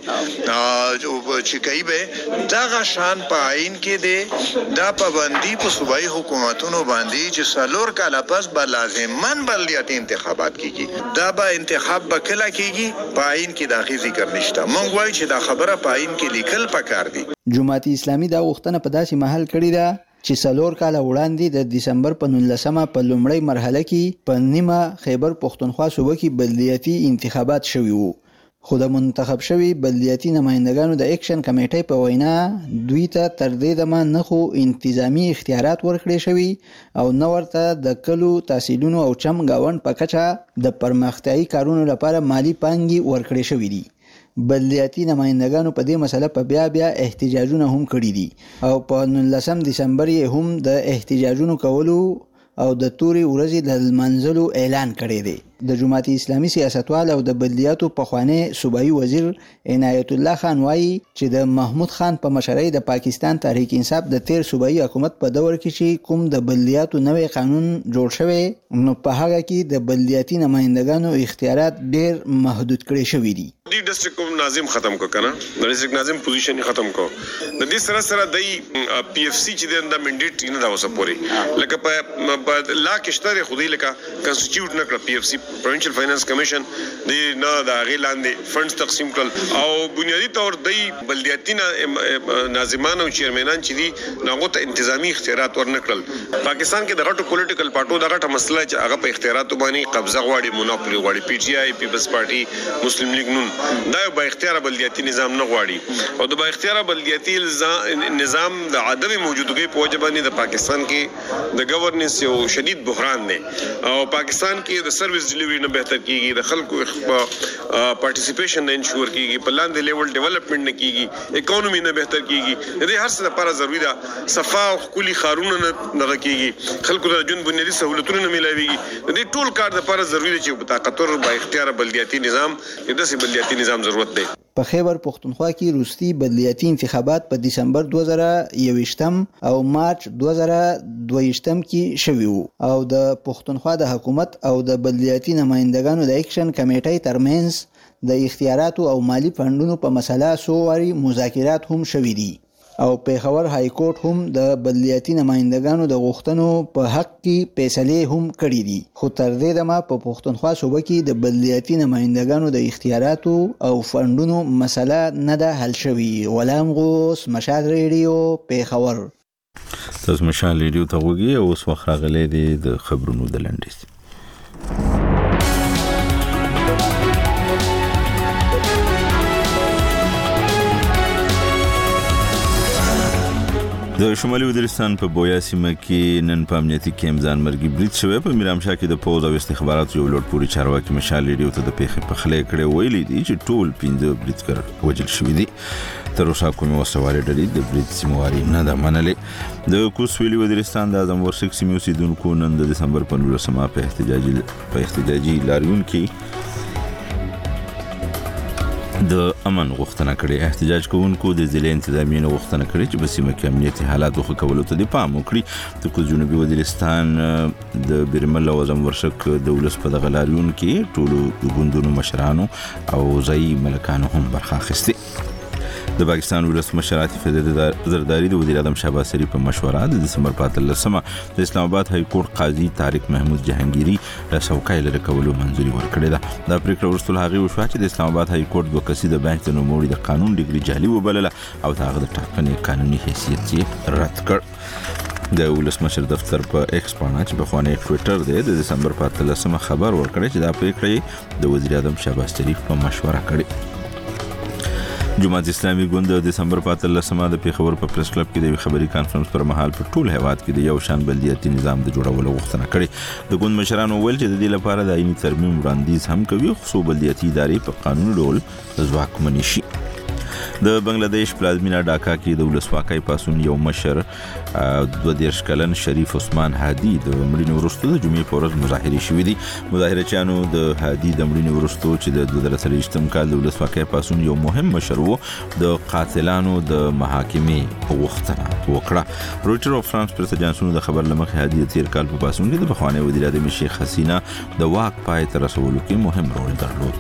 چې کوي به دغه شان په آئین کې دی دا پابندي په صوبایي حکومتونو باندې چې څلور کاله پس به لازماً بلدیاتي انتخابات کیږي. دا به انتخاب به کله کیږي په آئین کې دا غي ذکر نشته. مونږ وایو چې دا خبره په آئین کې لیکل پکار دي. جماعت اسلامي دا غوښتنه په داسې محل کړې ده چې څلور کاله وړاندې د دسمبر په نولسمه په لومړۍ مرحله کې په نیمه خیبر پښتونخوا صوبه کې بلدیاتي انتخابات شوي وو، خو د منتخب شوي بلدیاتي نمائندګانو د اکشن کمیټې په وینا دوی ته تر دې دمه نه خو انتظامی اختیارات ورکړي شوي او نه ورته د کلو تحصیلونو او چم گاوند په کچه د پرمختیايي کارونو لپاره مالی پانګي ورکړي شوي دي. بلدیاتي نمائندګانو په دې مسله په بیا بیا احتجاجونه هم کړي دي او په نولسم دسمبر یې هم د احتجاجونو کولو او د توري ورځې د لمانځلو اعلان کړی دی. د جماعت اسلامي سیاستوال او د بلدیاتو پخوانی صوبایي وزیر عنایت الله خان وایي چې د محمود خان په مشرۍ د پاکستان تحریک انصاف د تیر صوبایي حکومت په دور کې چې کوم د بلدیاتو نوې قانون جوړ شوی نو په هغه کې د بلدیاتي نمائندګانو اختیارات ډیر محدود کړي شوي دي. د ډیسټریکټ کوم ناظم ختم کو کنه د ډیسټریکټ ناظم پوزیشن ختم کو د دې سره سره د پی اف سی چې د منډیټ نه دا وسه پوري لکه په لا کې شته خو دې لکه کنسټیټیوټ نه کړ پی اف سی پروینشل فاینانس کمیشن دی نه د هغه لاندې فندز تقسیم کړل او بنیادی طور دی بلدیاتي ناظمان او چیرمنان چې دي ناغو ته انتظامی اختیارات ورنکړل. پاکستان کې د غټو پولیټیکل پارټو د غټه مسله چې هغه په اختیاراتو باندې قبضه غواړي، مونوپولي غواړي، پی ټی آی، پیپلز پارټي، مسلم لیگ نون دا یو با اختیار بلدیاتي نظام نه غواړي او د با اختیار بلدیاتي نظام د عدم موجودګۍ په وجه باندې د پاکستان کې د گورننس یو شدید بحران دی او پاکستان کې د سرویس ډیلیوری نه بهتر کیږي، د خلکو پارټیسیپیشن نه انشور کیږي، په لاندې لیول ډیولپمنٹ نه کیږي، اکانومي نه بهتر کیږي. د دې هر څه لپاره ضروری ده صفا او خولي خارونه نه کیږي، خلکو ته جون بنیادی سہولتونه نه ملایويږي. د دې ټول کار لپاره ضروری ده چې په طاقتور با اختیار بلدیاتي نظام د داسې بلدیاتي نظام ضرورت دی. په خیبر پښتونخوا کې روستي بلدیاتي انتخابات په دسمبر دوه زره یوویشتم او مارچ دوه زره دوهویشتم کې شوي وو او د پښتونخوا د حکومت او د بلدیاتي نمائندګانو د اکشن کمیټې ترمنځ د اختیاراتو او مالی فندونو په مسله څو واري مذاکرات هم شوي دي او پیښور های کورټ هم د بلدیاتي نمائندګانو د غوښتنو په حق کې فیصله هم کړې دي. خو تر دې دمه په پښتونخوا صوبه کې د بلدیاتي نمائندګانو د اختیاراتو او فندونو مسله نه ده حل شوې. غلام غوث، مشال ریډیو، پیښور. تاسو مشال ریډیو ته وګورئ او اوس وخت راغلی دی د خبرونو د لنډیز. د شمالي وزیرستان په بویا سیمه کې نن په امنیتي کیمپ ځانمرګي برید شوی. په میرامشاه کې د پوز او استخباراتو یو لوړ پوړي چارواکي مشال ریډیو ته د پیښې په خله کړه ویلي دي چې ټول پنځه بریدګر وژل شوي دي. تر اوسه کومه وسوالې ډلې د برید سیمواري نه ده منلې. د کوسویلي وزیرستان د اعظم ورسک سیمې اوسیدونکو نن د دسمبر په نولسمه په احتجاجي په احتجاجي لاریون کې د امن غوښتنه کړې. احتجاج کوونکو د ضلع انتظامیې غوښتنه کړې چې په سیمه کې امنیتي حالات ښه کولو ته د پام وکړي. د جنوبي وزیرستان د بیرمل او اعظم ورسک د ولس په دغه لاریون کې ټولو ګوندونو مشرانو او ځایي ملکانو هم برخه اخیستې. د پاکستان ولسمشر عاطف زرداری د وزیر اعظم شهباز شریف په مشوره د دسمبر په اتلسمه د اسلام آباد های کورټ قاضي طارق محمود جهانگیری له څوکۍ لرې کولو منځوري ورکړې ده. دا پریکړه وروسته له هغې وشوه چې د اسلام آباد های کورټ دوه کسیزه بنچ د نوموړي د قانون ډیګري جعلي وبلله او د هغه د ټاکنې قانوني حیثیت یې رد کړ. د ولسمشر دفتر په ایکس باندې چې بخوانی ټوئیټر دی د دسمبر په اتلسمه خبر ورکړی چې دا پریکړه د وزیر اعظم شهباز شریف په مشوره کړې. جماعت اسلامي ګوند د دسمبر په اتلسمه د پیښور په پریس کلب کې د خبري کانفرنس پر مهال په ټول هیواد کې د یو شان بلدیاتي نظام د جوړولو غوښتنه کړې. د ګوند مشرانو ویل چې د دې لپاره د عیني ترمیم وړاندیز هم کوي خو بلدیاتي ادارې په قانوني ډول ځواکمنې شي. د بنگلاديش پلازمینه ډاکا کې د ولسواکۍ پاسون یو مشر دوه دیرش کلن شریف عثمان هادي د مړینې وروسته د جمعې په ورځ مظاهرې شوې دي. مظاهرچیانو د هادي د مړینې وروسته چې د دوه زره څلوېښتم کال د ولسواکۍ پاسون یو مهم مشر و د قاتلانو د محاکمې غوښتنه وکړه. رویټر او فرانس پریس اجانسونو د خبر لمخې هادي د تیر کال په پاسون کې د پخوانی وزیر اعظم شیخ حسینه د واک پای ته رسولو کې مهم رول درلود.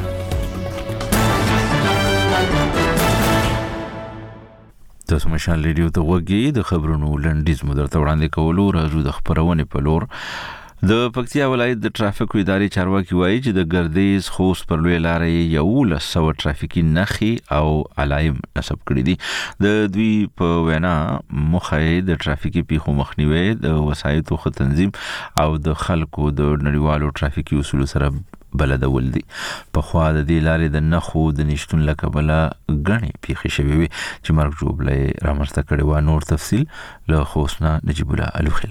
تاسو مشال ریډیو ته وګورئ. د خبرونو لنډیز مو درته وړاندې کولو راځو د خبرونه په لور. د پکتیا ولایت د ټرافیک ادارې چارواکي وایي چې د ګردیز خوست پر لوی لارې یو لسو ټرافیکي نښې او علائم نصب کړي دي. د دوی په وینا موخه د ټرافیکي پیښو مخنیوي، د وسایطو ښه تنظیم او د خلکو د نړیوالو ټرافیکي اصولو سره بلدول دي. په خوا د دې لارې د نښو د نشتون له کبله ګڼې پیښې شوې وي چې مرګ ژوبله رامنځته کړې وه. نور تفصیل له خوست نه نجیب الله الوخیل.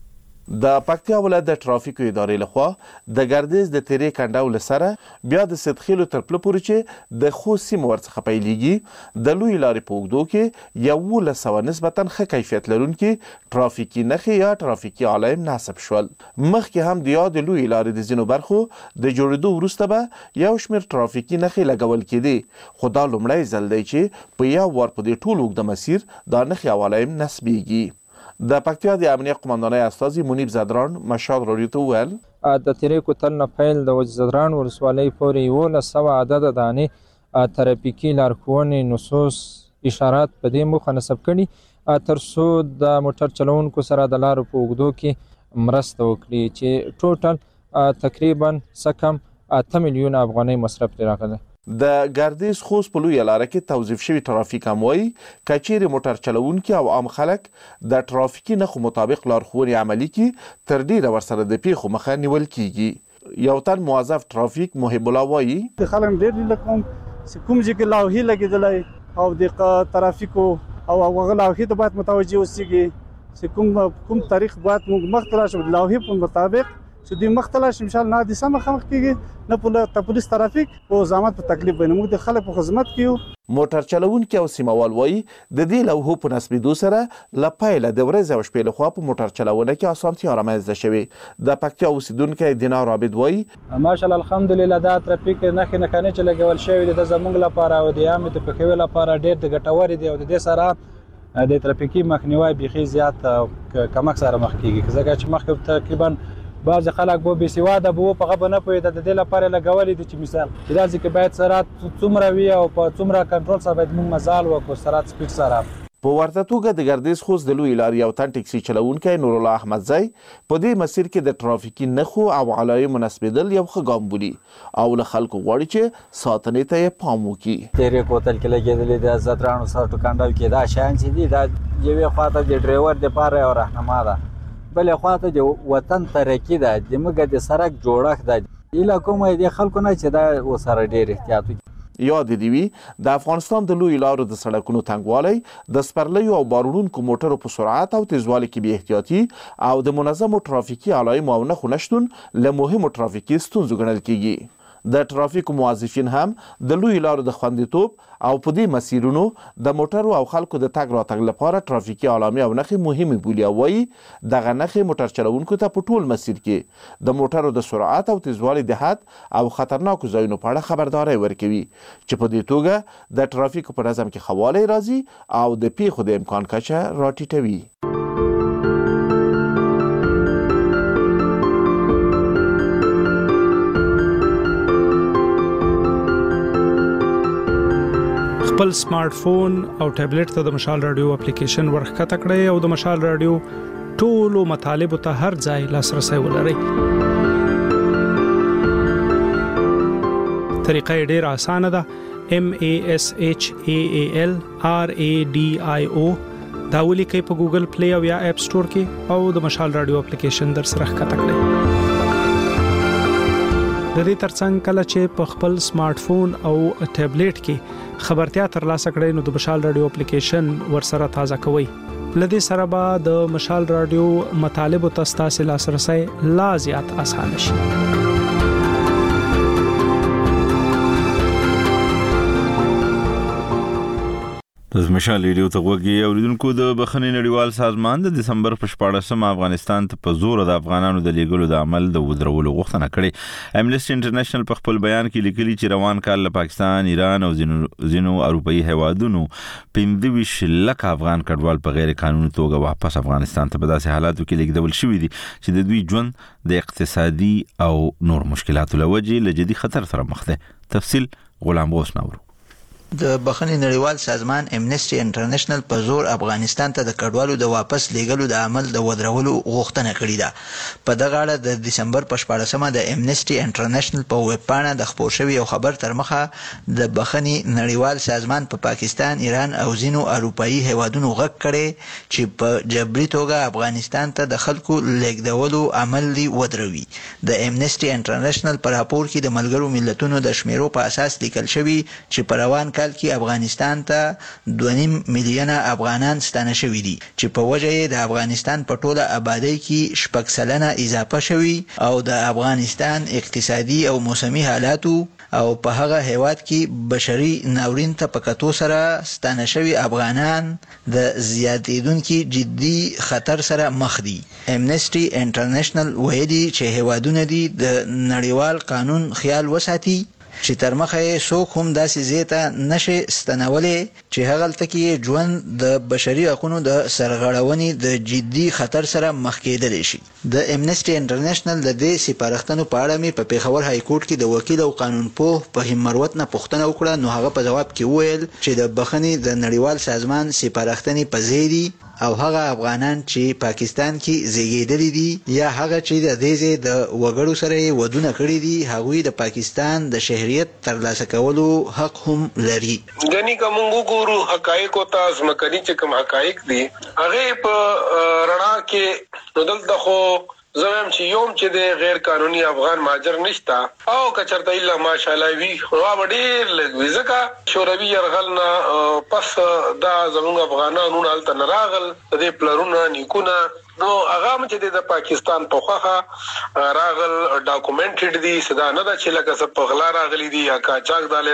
د پکتیا ولایت د ټرافیک ادارې لخوا د ګردیز د تیرې کنډاول سره بیا د سدخیلو تر پله پورې چې د خوست سیمه ورڅخه پیلېږي د لوی لارې په اوږدو کې یولس سوه نسبتا ښه کیفیت لرونکي ټرافیکي نښې یا ټرافیکي علائم نصب شول. مخکې هم د یادې لویې لارې د ځینو برخو د جوړېدو وروسته به یو شمېر ټرافیکي نښې لګول کېدې، خو دا لومړی ځل دی چې په یو وار په دې ټول اوږده مسیر دا نښې او علائم نصبېږي. د پکتیا د امنیت قماندانۍ استازي منیب زدران مشال راډیو ته وویل د تیرې کوتل نه پیل د زدران ولسوالۍ پورې یولس سوه عدده دانې ترافیکي لارښوونې نصوص اشارات په دې موخه نصب کړي تر څو د موټر چلوونکو سره د لارو په اوږدو کې مرسته وکړي چې ټوټل تقریبا څه کم اته میلیونه افغانۍ مصرف ترې راغلی. د ګردیز خوست په لویه لاره کې توظیف شوي ټرافیک هم وایي که چیرې موټر چلوونکي او عام خلک د ټرافیکي نښو مطابق لارښوونې عملي کړي تر ډېره ورسره د پیښو مخه نیول کیږي. یو تن موظف ټرافیک محب الله وایي د خلک ډېر لیدل کوم چې کوم ځای کې لوحې لګېدلی او د ترافیکو او هغه لوحې ته باید متوجه اوسېږي چې کوم کوم تاریخ باید موږ مخته راشو د لوحې په مطابق چې دوی مخته لاړ شي ان شاء الله نه د سمه مخ کېږي نه پولیس ترافیک او زحمت په تکلیف باندې موږ د خلک په خدمت کې یو. موټر چلوونکي او سیموال وایي د دې لوحو په نصبېدو سره له پیله د ورځې او شپې لخوا په موټر چلونه کې اسانتیا رامنځته شوې. د پکتیا اوسیدونکی دینار عابد وایي ماشاءالله الحمدلله دا ترافیک نښې نښانې چې لګول شوي دي د زموږ لپاره او د عامې د پکوي لپاره ډېر د ګټورې دي او د دې سره د ترافیکي مخنیوی بیخي زیات کمک سره مخ کېږي ځکه چې مخکې تقریبا بعض خلک به بې سواده به په هغه به نه پوهېده د دې لپاره لګولي دي چې مثال چې داسې کې باید سرعت څومره وي او په څومره کنټرول سره باید موږ مزال وکړو سرعت سپیډ سره. په ورته توګه د ګردیز خوست د لوی لارې یو تن ټکسي چلوونکی نور الله احمدزی په دې مسیر کې د ترافیکي نښو او علایمو نصبېدل یو ښه ګام بولي او له خلکو غواړي چې ساتنې ته یې پام وکړي. تیرې کوتل کې لګېدلې د زدرانو سره ټکنډو کې دا شیان چې دي دا یوې خواته د ډرایور دپاره یو رهنما ده، بلې خواته د وطن ترقي ده، زموږ د سړک جوړښت ده. هیله کوم د خلکو نه چې دا ورسره ډېر احتیاط وکړي. یاد دې وي د افغانستان د لوی لارو د سړکونو تنګوالی د سپرلیو او بارونکو موټرو په سرعت او تیزوالي کې بې احتیاطي او د منظمو ترافیکي علایمو او نښو نشتون له مهمو ترافیکي ستونزو ګڼل کېږي. د ترافیکو موظفین هم د لوی لارو د خوندیتوب او په دې مسیرونو د موټرو او خلکو د تګ راتګ لپاره ترافیکي علامې او نښې مهمې بولي او وایي دغه نښې موټر چلوونکو ته په ټول مسیر کې د موټرو د سرعت او تیزوالي د حد او خطرناکو ځایونو په اړه خبرداری ورکوي چې په دې توګه د ترافیکو په نظم کې ښه والی راځي او د پیښو د امکان کچه راټیټوي. خپل سمارټ فون او ټابلیټ ته د مشال رادیو اپلیکیشن ورښکته کړئ او د مشال رادیو ټولو مطالبو ته هر ځای لاسرسی ولرئ. طریقه یې ډېره اسانه ده. M A S H A A L R A D I O دا ولیکئ په ګوګل پلی او یا اپ سټور کې او د مشال رادیو اپلیکیشن در سره ښکته کړئ. د دې ترڅنګ کله چې په خپل سمارټ فون او ټابلیټ کې خبرتیا ترلاسه کړئ نو د مشال رادیو اپلیکیشن ورسره تازه کوئ. لدې سره به د مشال رادیو مطالبو ته ستاسو لاسرسی لا زیات اسانه شي. د مشال ریډیو ته غوږی اوریدونکو د بخښنې نړیوال سازمان د دسمبر په شپاړسم افغانستان ته په زور د افغانانو د لیږلو د عمل د ودرولو غوښتنه کړې. امنیسټي انټرنیشنل په خپل بیان کې لیکلي چې روان کال له پاکستان، ایران او ځینو اروپایي هیوادونو پنځه ویشت لک افغان کډوال په غیر قانوني توګه واپس افغانستان ته په داسې حالاتو کې لیږدول شوي دي چې د دوی ژوند د اقتصادي او نور مشکلاتو له وجې له جدي خطر سره مخ دی. تفصیل غلام غوث ناورو. د بخښنې نړیوال سازمان امنیسټي انټرنیشنل په زور افغانستان ته د کډوالو د واپس لیږلو د عمل د ودرولو غوښتنه کړې ده. په دغه اړه د دسمبر په شپاړسمه د امنیسټي انټرنیشنل په ویب پاڼه د خپور شوي یو خبر تر مخه د بخښنې نړیوال سازمان په پا پاکستان، ایران او ځینو اروپایي هیوادونو غږ کړی چې په جبري توګه افغانستان ته د خلکو لیږدولو عمل دی ودروي. د امنیسټي انټرنیشنل په راپور کې د ملګرو ملتونو د شمیرو په اساس لیکل شوي چې په روان کال کې افغانستان ته دوه نیم میلیونه افغانان ستانه شوي دي چې په وجه یې د افغانستان په ټوله آبادی کې شپږ سلنه اضافه شوي او د افغانستان اقتصادي او موسمي حالاتو او په هغه هیواد کې بشري ناورین ته په کتو سره ستانه شوي افغانان د زیاتېدونکي جدي خطر سره مخ دي. امنیسټي انټرنیشنل ویلي چې هیوادونه دي د نړیوال قانون خیال وساتي چې تر مخه یې څوک هم داسې ځای ته نشي ستنولی چې هغلته کې ژوند د بشري حقونو د سرغړونې د جدي خطر سره مخ کېدلی شي. د امنیسټي انټرنیشنل د دې سپارښتنو په اړه مې په پیښور های کورټ کې د وکیل او قانونپوه په مروت نه پوښتنه وکړه نو هغه په جواب کې وویل چې د بخښنې د نړیوال سازمان سپارښتنې په ځای دي او هغه افغانان چې پاکستان کې زیږیدلي دي یا هغه چې د دې ځای د وګړو سره یې ودونه کړي دي هغوی د پاکستان د شهریت ترلاسه کولو حق هم لري. ګنې که موږ وګورو حقایقو ته ځمکني چې کوم حقایق دي هغې په رڼا کې نو دلته خو زه وایم چې یوم چې د غیر قانوني افغان مهاجر نشته او که چېرته الا ماشاءالله وي خو هغه به ډېر لږ وي ځکه شوروي یرغل نه پس دا زموږ افغانان هلته نه راغل د دې پلرونه نیکونه نو هغه هم چې د پاکستان په خوښه راغل ډاکومنټډ دي سدا نه ده چې لکه څه په غلا راغلي دي یا قاچاق د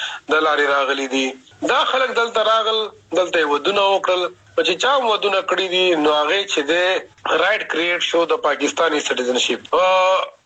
لارې راغلي دي. دا خلک دلته راغل دلته یې ودونه وکړل چې چا ودونه کړي دي نو هغې چې د رایټ کریټ شو د پاکستاني سټیزنشپ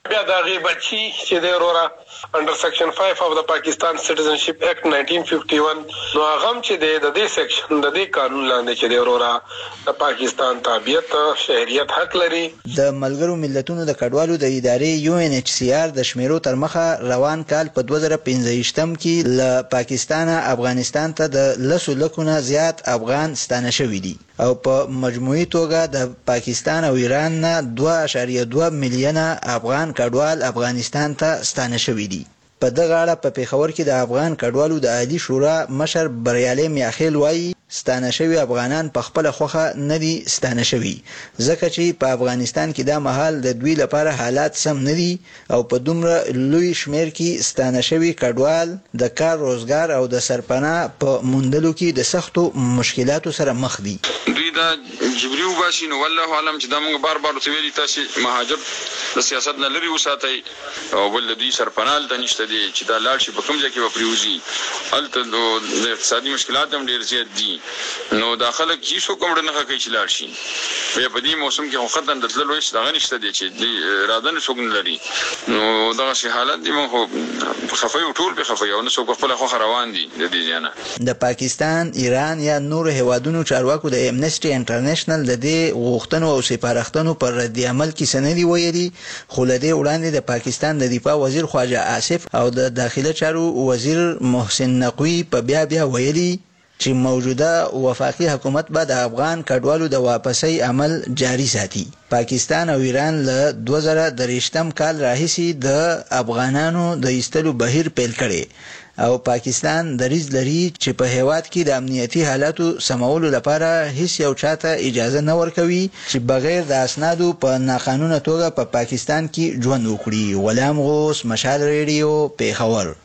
بیا دا غي بچي چې د اورورا انډر سیکشن فایو اف د پاکستان سټیزنشپ ایکټ نائنټین ففټي ون نو هغه چې د دې سیکشن د دې قانون لاندې چې د اورورا د پاکستان تابعیت شهریت حق لري. د ملګرو ملتونو د کډوالو د ادارې یو ان ایچ سی آر د شمیرو تر مخه روان کال په دوه زره پنځه کې له پاکستان افغانستان ته د لسو لکونه زیات افغان ستانه شوي دي او په مجموعي توګه د پاکستان او ایران نه دوه اعشاریه دوه میلیونه افغان کډوال افغانستان ته ستانه شوي دي. په دغه اړه په پیښور کې د افغان کډوالو د عالی شورا مشر بریالي میاخیل وایي ستانه شوي افغانان په خپل خوخه نه دي ستانه شوي ځکه چې په افغانستان کې دا مهال د دوی لپاره حالات سم نه دي او په دومره لوی شمیر کې ستانه شوي کډوال د کار روزګار او د سرپناه په موندلو کې د سختو مشکلاتو سره مخ دي. دوی دا جبري وباسي نو والله علم چې دا موږ بار بار ویلي تاسو مهاجر د سیاست نه لري وساتئ او بل دوی سرپناه ته نشته دي چې دا لاړ شي په کوم ځای کې به پریوزي هلته د اقتصادي مشکلات هم ډېر زیات دي نو دا خلک چې څوک هم نه کوي چې لاړ شي بیا په دې موسم کې خو خطر د تللو هیڅ دغه نشته دي چې اراده نه څوک نه لري نو دغه شي حالت دي موږ په خفای او ټول په خفای او نه څوک خپل خو روان دي د دې ځای د پاکستان ایران یا نور هیوادونو چارواکو د امنیسټي انټرنیشنل د دې غوښتنو او سپارښتنو پر رد عمل کې سندي ویلي خو له دې وړاندې د پاکستان د دفاع وزیر خواجه آصف او د داخله چارو وزیر محسن نقوی په بیا بیا ویلي چې موجوده وفاقي حکومت به د افغان کډوالو د واپسۍ عمل جاري ساتي. پاکستان او ایران له دوه زره درویشتم کال راهیسې د افغانانو د ایستلو بهیر پیل کړي او پاکستان دریځ لري چې په هیواد کې د امنیتي حالاتو سمولو لپاره هیڅ یو چاته اجازه نه ورکوي چې بغیر د اسنادو په ناقانونه توګه په پا پاکستان کې ژوند وکړي. غلام غوث، مشال ریډیو، پیښور.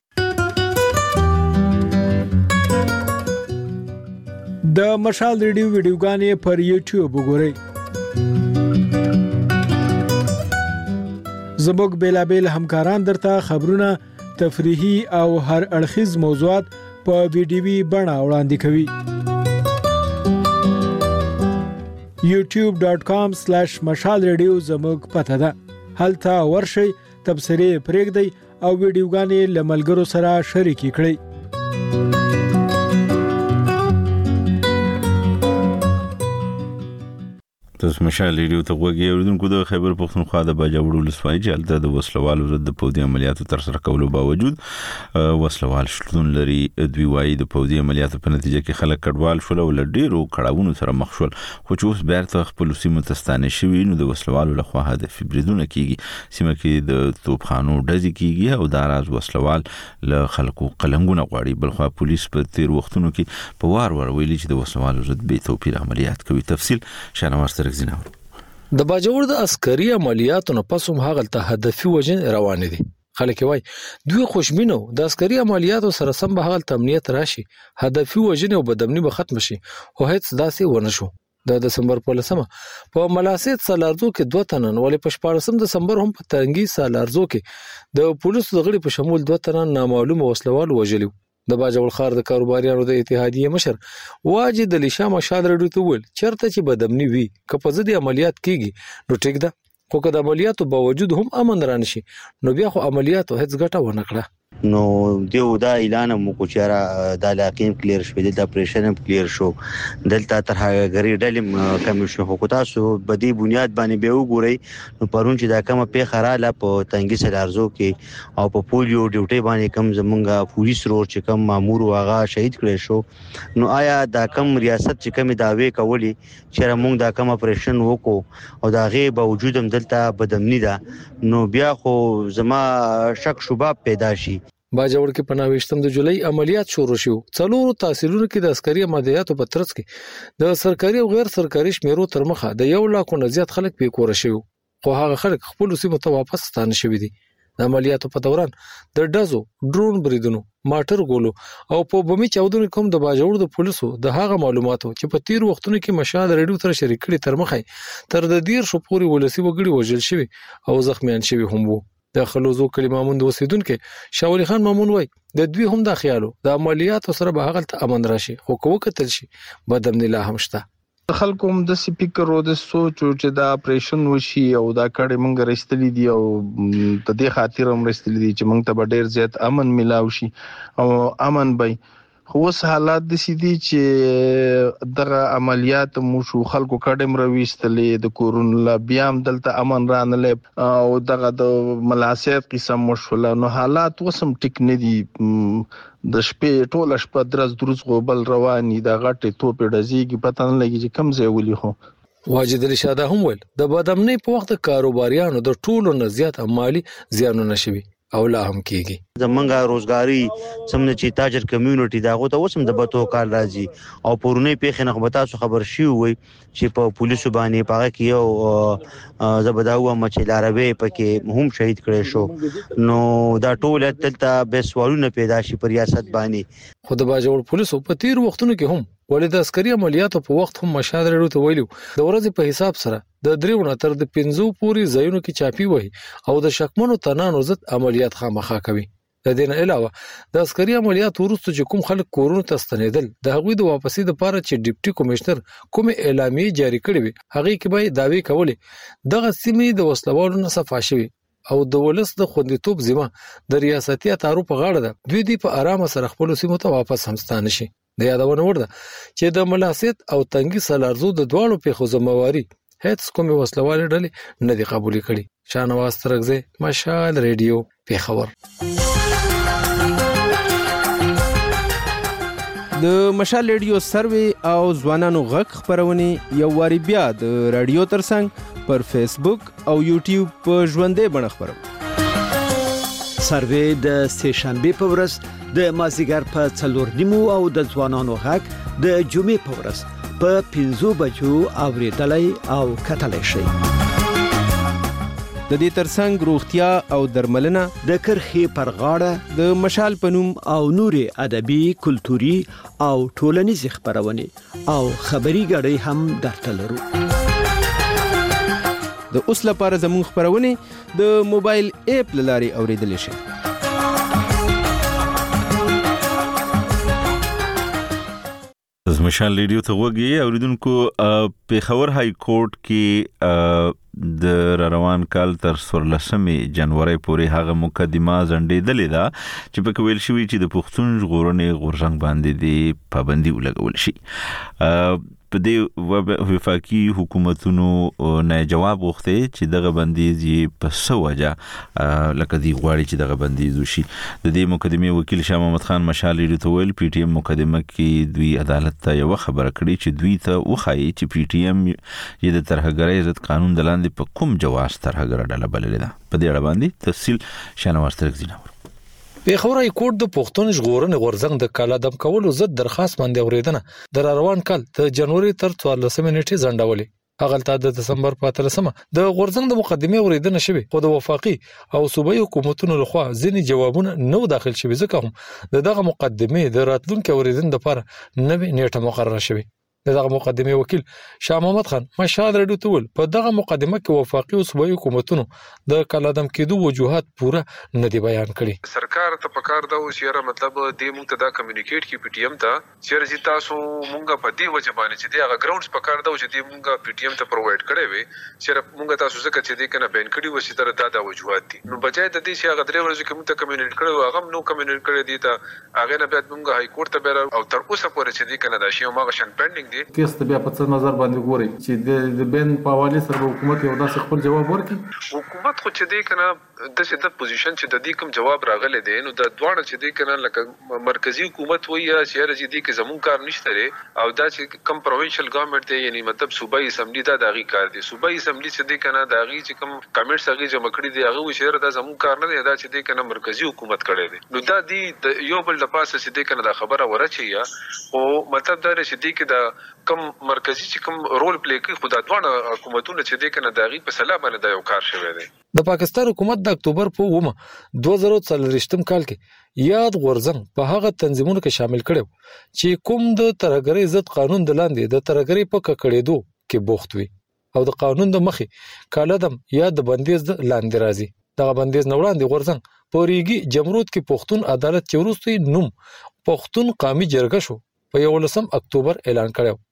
د مشال ریډیو ویډیوګانې پر یوټیوب وګورئ. زموږ بیلابیل همکاران درته خبرونه، تفریحي او هر اړخیز موضوعات په ویډیوي بڼه وړاندې کوي. یوټیوب ډاٹ کام سلیش مشال ریډیو زموږ پته ده. هلته ورشئ، تبصرې پرېږدئ او ویډیوګانې له ملګرو سره شریکې کړئ. تاسو مشال ریډیو ته غوږی اوریدونکو د خیبر پښتونخوا د باجوړ ولسوالۍ جلده د وسلوالو ضد د پوځي عملیاتو تر سره کولو باوجود وسلوال شتون لري. دوی وايي د پوځي عملیاتو په نتیجه کې خلک کډوال شول او ډیرو کړهونو سره مخ شول خو چې اوس بیرته خپل سیمه ته ستانه شوي نو د وسلوالو لخوا هدف بریدونه کیږي. سیمه کې د توپخانو ډزې کیږي او دا راز وسلوال له خلکو قلنګونه غواړي. بلخوا پولیس په تیر وختونو کې په وار وار ویلي چې د وسلوالو ضد بې توپیر عملیات کوي. تفصیل شانوار د باجوړ د عسکري عملیاتو نه پس هم هغه ته هدفي وجن روان دي. خلک وای دوی خوشبینو د عسکري عملیاتو سره سم به هغه امنیت راشي، هدفي وجن او بدامني به ختم شي، خو هیڅ داسې ونه شو. د دسمبر په لسمه په ملاسید سالارزو کې دوه تنن ولې په شپږم دسمبر هم په تنګي سالارزو کې د پولیسو غړي په شمول دوه تنن نامعلومه وسلوال وژلي. د باجوړ خار د کاروباریانو د اتحادیې مشر واجد علي شاه مشال ریډیو ته ویل چرته چې بدامني وي که په ضد عملیات کیږي نو ټیک ده، خو که د عملیاتو باوجود هم امن رانشي نو بیا خو عملیاتو هیڅ ګټه ونه کړه. نو دیو دا اعلان مو کو چاره د علاقې کلیر شو، د اپریشن کلیر شو، دلته تر هغه غری ډلې کمیشن حکومت سو بدی بنیاد باندې به وګوري نو پرون چې دا کومه پیښه رااله په تنګي سلارزو کې او په پولیو ډیوټي باندې کم زمونږه پولیس رور چې کم مامور واغه شهید کړي شو نو آیا دا کم ریاست چې کم داوی کولی چې موږ دا کم اپریشن وکړو او دا غي باوجود هم دلته بدامنی ده نو بیا خو زما شک شوبه پیدا شي. باجوړ کې پناويشتم د جولای عملیات شروع شو. څلورو تحصیلونو کې د عسکري عملیاتو په ترڅ کې د سرکاري او غیر سرکاري شمیرو تر مخه د یو لاکو نه زیات خلک په کور شو، خو هغه خلک خپل سیمه ته واپس ستانه شوي دي. د عملیاتو په دوران د ډزو، ډرون بریدونو، ماټر ګولو او په بمي چاودنو کوم د باجوړ د پولیسو د هغه معلوماتو چې په تیر وختونو کې مشال ریډیو تر شریک کړي تر مخه تر د دیر شو پوري ولسی وګړي وژل شوی او زخمیان شوی هم وو. د خلوزو کلی مامون د اوسیدونکو شاولی خان مامون وای د دوی هم د خیالو د عملیاتو سره به هغه ته امن راشي، خو کو کتل شي بدامنی لا هم شته. خلکو هم د سپیکر او د سوچ چې دا اپریشن وشي او دا کړي مونږ رښتلې دي او د دې خاطر هم رښتلې دي چې مونږ ته به ډیر زیات امن ملاوي شي او امن به خو اوس حالات د سيدي چې دغه عملیات مو شو خلکو کډم رويستلې د کورونا بیا هم دلته امن رانلې او دغه د ملاسیت قسم مشوله نو حالات وسم ټیک نه دي د شپې ټوله شپه درز دروز غوبل رواني د غټې توپې ډزيږي پته نه لګي چې کم ځای ولي خو واجد علي شاده هم ویل د بادامنۍ په وخت کاروباریانو د ټولو نه زیات مالی زیانونه شوي او لا هم کیږي زمونږه روزګاری سمنه چې تاجر کمیونټي داغه ته وسم د بتو کار راځي او پرونی پیښه نه غبتا څو خبر شي وي چې په پولیسو باندې پاره کیو زبداو مچ العربی پکې هم شهید کړي شو نو دا ټول تلته به سوالونه پیدا شي پر ریاست باندې خو د باجوړ پولیسو په تیر وختونو کې هم ولې د عسکري عملیاتو په وخت هم مشاهده لري ته ویلو د ورځې په حساب سره د دریونه تر د پنځو پوري ځایونو کې چاپی وای او د شکمنو تنانو ضد عملیات خامخا کوي د دې نه علاوه د عسکري عملیاتو وروسته چې کوم خلک کورونو ته ستنیدل د هغوی د واپسي د لپاره چې ډیپټي کمشنر کوم اعلامیه جاری کړې وي هغه کې به داوی کولې دغه سیمې د وسلوالو نه صفا شوي او د ولس د خوندیتوب ذمہ د ریاستي اتارو په غاړه ده دوی دی په آرامه سره خپل سیمو ته واپس همستانه شي د یادونه ورده چې د ملاسیت او تنګي سلارزو د دواړو په خو ذمہواری هیڅ کومه وسلواله ډلې نه دی قبول کړي شانواز ترغزه مشال ریډیو پیښور د مشال ریډیو سروي او ځوانانو غږ خبرونه یو واری بیا د رادیو ترڅنګ پر فیسبوک او یوټیوب په ژوندې بڼه خبرو سروي د سهشنبه په ورځ د مازیګر په څلور نیمو او د ځوانانو غږ د جمعې په ورځ په پنځو بجو اوریدلای او کتلای شي د دې ترڅنګ روغتیا او درملنه د کرخې پر غاړه د مشال پنوم او نورې ادبي کلتوري او ټولنیز خبرونه او خبري غړي هم درته لرو د اوس لپاره زموږ خبرونه د موبایل اپ لاري اوریدل شي مشال ریډیو ته وګورئ اوریدونکو په خبر های کورټ کې د روان کال تر څوارلسمې جنوري پورې هغه مقدمه ځنډېدلې ده چې په کویل شوی چې د پښتون ژغورنې غورځنګ باندې د پابندي ولګول شي په دې وفاقي حکومتونو نه جواب وغوښته چې دغه بندیز په سوجه لکه دی غواړي چې دغه بندیز وشي د دې مقدمه وکیل شاه محمد خان مشال ریډیو ویل پی ټی ایم مقدمه کې دوی عدالت ته یو خبره کړې چې دوی ته وخایي چې پی ټی ایم یې د ترهګرۍ ضد قانون د لاندې په کوم جواز ترهګر ډله بللې ده په دې اړه باندې تفصیل شانواز ترغزینه په خبرای کوټ د پښتون ژغورنې غورځنګ د کالا دم کولو ضد درخواست باندې اوریدنه د روان کال د جنوري تر څوارلسمې نیټې ځنډولې هغه ته د دسمبر په اتلسمه د غورځنګ د مقدمه اوریدنه شوه خو د وفاقي او صوبایي حکومتونو لخوا ځینې جوابونه نو داخل شوه ځکه هم دغه مقدمه د راتلونکو اوریدنې لپاره نوې نیټه مقرره شوه دغه مقدمه وکیل شاه محمد خان مشال ریډیو ته ویل په دغه مقدمه کې وفاقي او صوبایي حکومتونو د کلادم کېدو وجوهات پوره نه دی بیان کړي سرکار ته پکار دا او سیاره مطلب د موږ ته دا کمیونیکیټ کی پی ټی ایم ته سیاره چې تاسو مونږه په دې وجه باندې چې دغه ګراوندز پکار دا چې د مونږه پی ټی ایم ته پرووایډ کړي وي سیاره مونږه تاسو څه چې دې کنه بین کړي وسی تر دا د وجوهات دي نو بچای د دې چې هغه درې ورځې کې مونږ ته کمیونیکیټ کړو هغه نو کمیونیکیټ کړی دی ته هغه نه بعد مونږه های کورټ ته بیره او تر اوسه پورې چې دې کنه دا شی ماغه شن پینډینګ دی کیس ته بیا په څه نظر باندې ګوري چې د بین په حواله سره حکومت یو داسې خپل جواب ورکړي حکومت خو چې دې کنه د څه د پوزیشن چې د دې کوم جواب راغلی دی نو د دوه چې دې کنه لکه مرکزی حکومت وایي یا شهر چې دې کې زمون کار نشته لري او دا چې کم پروینشل ګورنمنت دی یعنی مطلب صوبایي اسمبلی دا دغه کار دی صوبایي اسمبلی چې دې کنه دغه چې کم کمنټس هغه جمع کړي دی هغه شهر دا زمون کار نه دی دا چې دې کنه مرکزی حکومت کړي دی نو دا دی یو بل د پاسه چې دې کنه دا خبره ورچي یا او مطلب دا چې دې کې دا کم مرکزی چې کوم رول پلی کوي خو دا دوه حکومتونه چې د کنه داغي په سلا باندې دا یو کار شوی دی د پاکستان حکومت د اکتوبر په اومه دوه زره څلوېښتم کال کې یاد غورځنګ په هغه تنظیمونو کې شامل کړو چې کوم د ترهګرۍ ضد قانون د لاندې د ترهګرۍ په ککړېدو کې بوخت وي او د قانون د مخې کالدم یا د بندیز د لاندې راځي دغه بندیز نه وړاندې غورځنګ په ریګي جمهوریت کې پښتون عدالت چې وروسته نوم پښتون قومي جرګه شو په یولسم اکتوبر اعلان کړو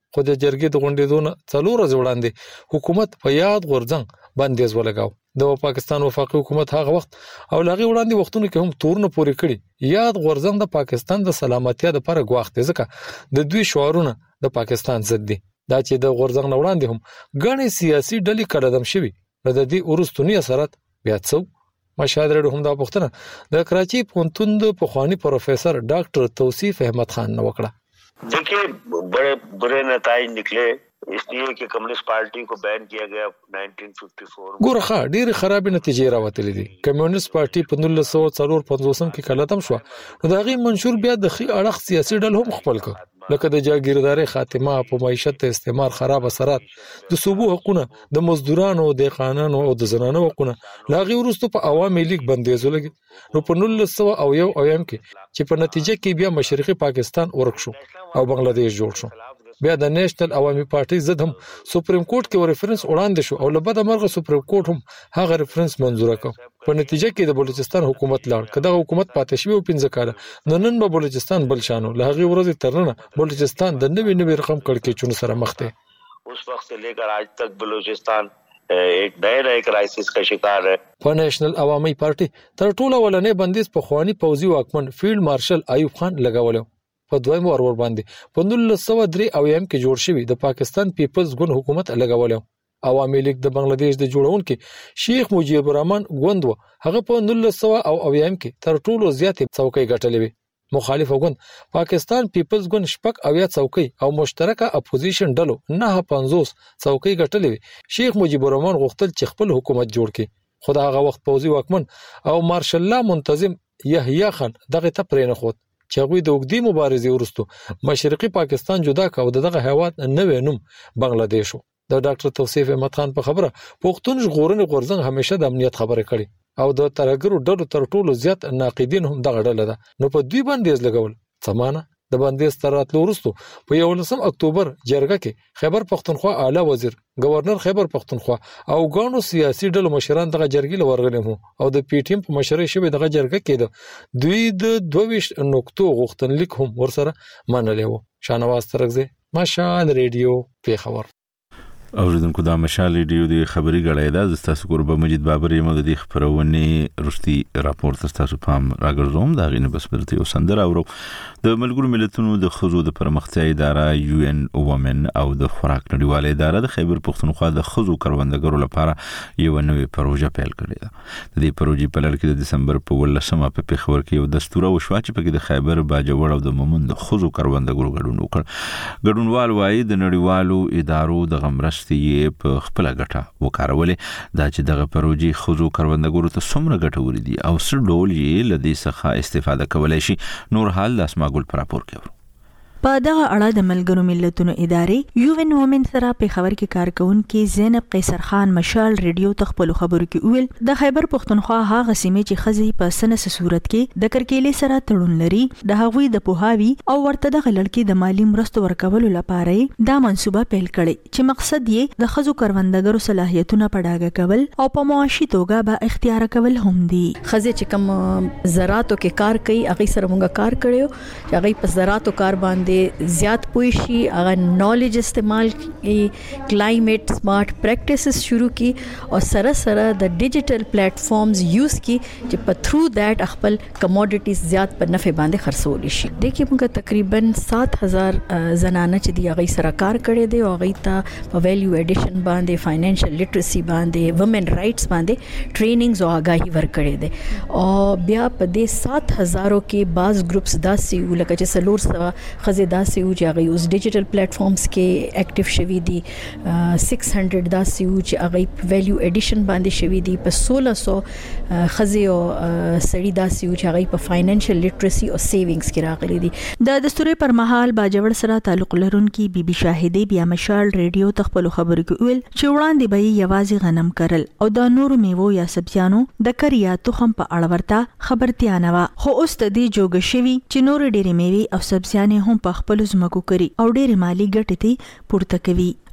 خو د جرګې د غونډېدو نه څلور ورځې وړاندې حکومت په یاد غورځنګ بندیز ولګاو. د پاکستان وفاقي حکومت هغه وخت او لاغي وړاندې وختونو کې هم تورونه پورې کړي. یاد غورځنګ د پاکستان د سلامتیا لپاره ګواښ دی ځکه د دوی شعارونه د پاکستان ضد دي. دا چې د غورځنګ نه وړاندې هم ګڼې سیاسي ډلې کډدم شوي نو د دې وروستوني اثرات بیا څه. مشاهد رډو هم دا پوښتنه د کراچي پوهنتون د پخواني پروفیسر ډاکټر توصیف احمد خان نه وکړه. देखिए बड़े बुरे नतीजे निकले इसलिए कि कम्युनिस्ट पार्टी को बैन किया गया उन्नीस सौ चौवन. ګورخه ډېر خراب نتیجې راوتلې دي. کمیونست پارټي په نولس سوه څلور پنځوسم کې کلاتم شو. نو دا غي منشور بیا د خي اړخ سیاسي ډل هم خپل کړ لکه د جاګیرداري خاتمه په معیشت استعمار خراب اثرات د صوبو حقوقونه د مزدورانو د قانونو او د زنانو حقوقونه لاغي ورستو په عوامي لیگ بندیز ولګي. نو په نولس سوه او یو اویم کې چې په نتیجه کې بیا مشرقي پاکستان ورک شو او بنگلاديش جوړ شو. بیا د نېشنل عوامي پارټي زد هم سپریم کورټ کې ریفرنس وړاندې شو او لبد مرغه سپریم کورټ هم هغه ریفرنس منزور کړ. په نتیجه کې د بلوچستان حکومت لاړ. کله حکومت پاتې شوی او پنځه کاله نن نن به بلوچستان بل شانو لهغه ورځ ترنه بلوچستان د نوې نوې رقم کړکېچونو سره مخ دی. उस वक्त से लेकर आज तक बलूचिस्तान एक नए नए क्राइसिस का शिकार है. په نېشنل عوامي پارټي تر ټولو ولنې بندیز په خواني پوځي واکمن فیلډ مارشل ایوب خان لګاولو. په دویم ور ور باندې په نولس سوه درې اویم کې جوړ شوی د پاکستان پیپلز ګوند حکومت لګاولو. عوامي لیگ د بنگلاديش د جوړونکو شیخ مجیب الرحمن ګوند و. هغه په نولس سوه او اویم کې تر ټولو زیاتې څوکۍ ګټلې وي. مخالف ګوند پاکستان پیپلز ګوند شپږ اویا څوکۍ او مشترکه اپوزیشن ډلو نه پنځوس څوکۍ ګټلې وي. شیخ مجیب الرحمن غوښتل چې خپل حکومت جوړ کړي خو د هغه وخت پوځي واکمن او مارشل الله منتظم یحیی خان دغه ته پرې نه خود چې هغوی د اوږدې مبارزې وروسته مشرقي پاکستان جدا کړ او دغه هیواد نوې نوم بنگلاديش و. د ډاکټر توصیف احمد خان په خبره پښتون ژغورنې غورځنګ همیشه د امنیت خبره کړي او د ترګرو ډلو تر ټولو زیات ناقدین هم دغه ډله ده. نو په دوی بندیز لګول سمانه د بندیز تر راتلو وروسته په یولسم اکتوبر جرګه کې خیبر پښتونخوا اعلی وزیر گورنر خیبر پښتونخوا او ګڼو سیاسي ډلو مشران دغه جرګې لورغلي وو او د پی ټی ایم په مشرۍ شوی دغه جرګه کې د دوی د دوه ویشت نقطو غوښتنلیک هم ورسره منلې وو. شانواز ترغزی مشال ریډیو پیښور. اوریدونکو دا مشال ریډیو د خبري غړای ده. تاسو ګوربه مجید بابر یم د دې خبرونه رښتي راپورټ تاسو پام راګرځوم. دا غینه بس پرته یو سندره اورو د ملګرو ملتونو د خزو د پرمختیا اداره یو ان وومن او د خوراک نړیواله اداره د خیبر پښتونخوا د خزو کروندګرو لپاره یو نوې پروژه پیل کړې ده. د دې پروژې په لړ کې د دسمبر په ولسمه په پیښور کې یو دستور وشو چې په کې د خیبر باجوړ او د مومند د خزو کروندګرو ګډون وکړ. ګډونوال وایي د نړیوالو ادارو د غمرستي په خپل ګټه وکړولې دا چې دغه پروژې خزو کروندګرو ته څومره ګټوري دي او څه ډول یې لدې څخه استفاده کولای شي. نور حال د اسماء ګل پر راپور کوي. په دغه اړه د ملګرو ملتونو ادارې یو ان وومن سره په خبر کې کارکونکو زینب قیصر خان مشال ریډیو ته خپل خبرو کې ویل د خیبر پښتونخوا هغه سیمې چې خزي په سنس صورت کې د کرکېلې سره تړون لري د هغوی د پوهاوی او ورته د غلړکی د مالی مرستو ورکولو لپاره دا منصوبه پیل کړي چې مقصد یې د خزو کروندګرو صلاحیتونه په ډاګه کول او په معاشي توګه به اختیار کول هم دي. خزي چې کوم زراعتو کې کار کوي هغه سره مونږه کار کړو چې هغه په زراعتو کار باندې زیات پوي شي هغه نالج استعمال کی کلایمیټ سمارټ پریکټیسز شروع کی او سره سره د ډیجیټل پلیټ فارمز یوز کی چې په تھرو دیٹ خپل کموډیټیز زیات په نفع باندې خرڅول شي. دغه موږ تقریبا سات هزار زنانه چې دی هغه سره کار کړي دي او هغه ته په ویلیو ایډیشن باندې فاینانشل لیټرسي باندې وومن رائټس باندې ټریننګز او آگاهی ورکړي دي او بیا په دې سات هزارو کې بعض ګروپس داسې لکه چې سلور سوا خزه داسې و چې هغه اوس ډیجیټل پلیټ فارمز کې اکټیو شوي دي سکس هنډرډ داسې و چې هغه ویلیو ایډیشن باندې شوي دي په سولہ سو خزه او سړي داسې و چې هغه په فاینانشل لیټرسي او سیوینګز کې راغلي دي. د دستوري پر مهال باجوړ سره تعلق لرونکي بي بي شاهدې بیا مشال ریډیو ته خپل خبرو کې ویل چې وړاندې به یوازې غنم کرل او د نورو میوو یا سبزیانو د کریا تخم په اړه ورته خبرتیا نه و خو اوس د دې جوګ شوي چې نور ډېری میوې او سبزیانې هم په خپل زمکو کوي او ډېر مالی ګټې ته پورته کوي.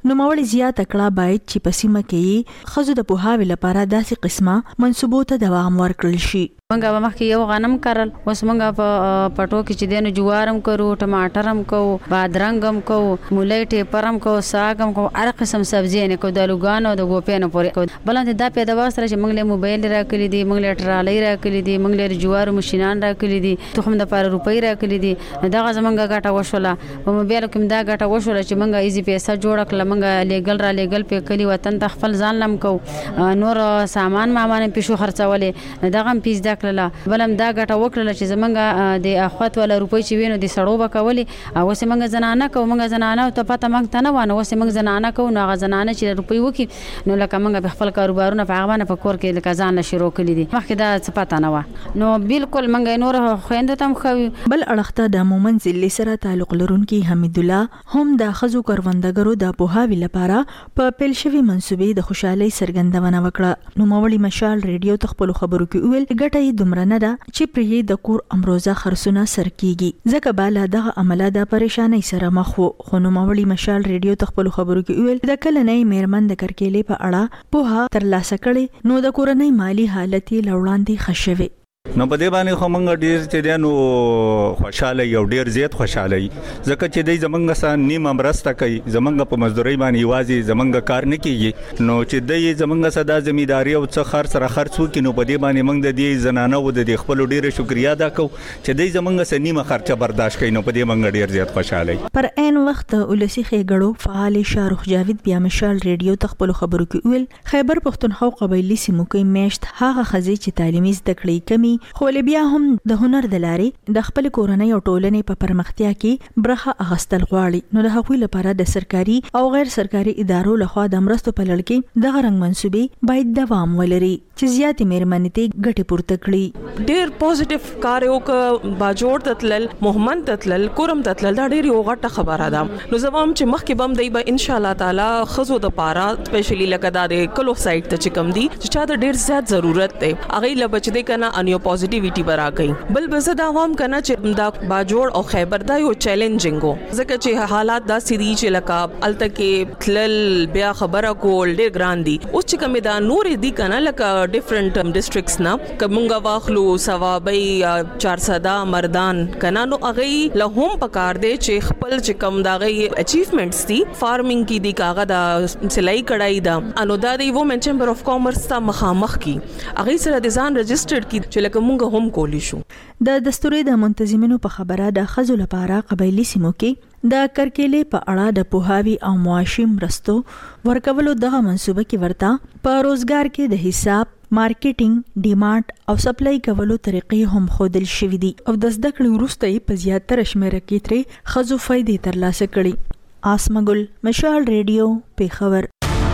نو مولي زیات کړه باید چې پسیمه کې خزو د پوهاوی لپاره داسې قسمه منسوبو ته دوام ورکړل شي. منګه به مخکې یو غنم کرل، اوس منګه په پټو کې چې دینو جوارم کرو، ټماټرم کو، بادرنګم کو، مولای ټیپرم کو، ساګم کو، هر قسم سبزی نه کو، د لوګانو د ګوپینو پورې. بلند دا پیداوار سره چې منګ له موبایل راکړي دي، منګ له ټرالۍ راکړي دي، منګ له جوارو ماشينان راکړي دي، تخم د پر روپۍ راکړي دي. دغه زمونږه ګټه وشوله په موبایل کې دا ګټه وشوله چې منګه ایزي پیسې جوړ کړل، منګه لګل را لګل په کلی وطن ته خپل ځان لم کو، نور سامان مامان پېښو خرڅولې، دغه پیس کړله. بلم دا ګټه وکړله چې زمونږ د اخوات ولا روپۍ چې وینو د سړو به کولې، او اوس موږ زنانه کوو، موږ زنانه ته پته موږ ته نه وانه، اوس موږ زنانه کوو. نو هغه زنانه چې روپۍ وکړي نو لکه موږ خپل کاروبارونه په هغه باندې په کور کې لکه ځان شروع کړي دي، مخکې دا څه پته نه وه. نو بالکل موږ نور خویندو ته هم ښه. بل اړخته د مومن ضلع سره تعلق لرونکي حمید الله هم د ښځو کروندګرو د پوهاوي لپاره په پیل شوي منصوبې د خوشحالۍ څرګندونه وکړه. نوموړي مشال ریډیو ته خپلو خبرو کې وویل ګټه یې دومره نه ده چې پرې د کور امروزه خرڅونه سر کیږي، ځکه بالا دغه عمله د پریشانۍ سره مخ وو. خو نوموړي مشال ریډیو ته خپلو خبرو کې وویل د کلنۍ میرمن د کرکیلې په اړه پوهه ترلاسه کړي نو د کورنۍ مالی حالت یې له وړاندې ښه شوی. نو په دې باندې خو موږ ډیر چې دی نو خوشاله یو ډیر زیات خوشاله یو، ځکه چې دی زمونږ سره نیمه مرسته کوي، زمونږ په مزدورۍ باندې یوازې زمونږ کار نه کیږي. نو چې دی زمونږ سره د ځمېداري او څه خرڅ سره خرڅ وکړي، نو په دې باندې موږ د دې زنانه او د خپل ډیره شکریا ادا کوو چې دی زمونږ سره نیمه خرچه برداشت کوي. نو په دې موږ ډیر زیات خوشاله یو. پر عین وخت ولسی خېګړو فعال شاروخ جاوید بیا مشال ریډیو ته خپل خبرو کې ویل خیبر پښتونخوا قبایلی سیمو کې میشت هغه خزي چې تعلیمي زده کړې کمی خو بیا هم د هنر د لارې د خپل کورنۍ او ټولنې په پرمختیا کې برخه اخیستل غواړي. نو د هغوی لپاره د سرکاري او غیر سرکاري ادارو لخوا د مرستو په لړ کې دغه رنګ منسوبې باید دوام ولري چې زیاتې مېرمنې ته ګټې پورته کړي. ډېر پوزټیو کار یو ک باجوړ تتلل محمد تتلل کورم تتلل دا ډېر یو غټه خبره ده. نو زموږ چې مخکې بم دی به ان شاء الله تعالی خزو د پاره سپیشلی لکه دا د کلو سایت ته چې کم دي چې چا د ډېر زیات ضرورت دی هغه لبچ دی کنه انیو پوزټیویټي برا گئی. بل بزه دا عوام کنه چې دا باجوړ او خیبر دا یو چیلنجینګو ځکه چې حالات دا سړي چې لکه الته کې تلل بیا خبره کول ډېر ګران دي. اوس چې کوم دا نور دي کنه لکه ډیفرنٹ ډیسټریکټس نه کومګه واخلو سوابي چار صدا مردان کنه نو هغه له هم پکار دي چې خپل چې کوم دا غي اچیومنټس دي فارمینګ کې دي کاغه دا سلای کړای دا انو دا دی وومن چیمبر اف کامرس تا مخامخ کی هغه سره د ځان رجسټرډ کی چې لکه مونږ هم کولی شو. د دستوري د منتظمینو په خبره د خزو لپاره قبایلی سیمو کې د کرکیلې په اړه د پوهاوی او معاشي مرستو ورکولو دغه منصوبه کې ورته په روزګار کې د حساب مارکیټینګ ډیمانډ او سپلای کولو طریقې هم خودل شوې دي او د زده کړې وروسته په زیاتره شمیره کې ترې خزو فائدې ترلاسه کړي. آسمګل مشال ریډیو پیښور.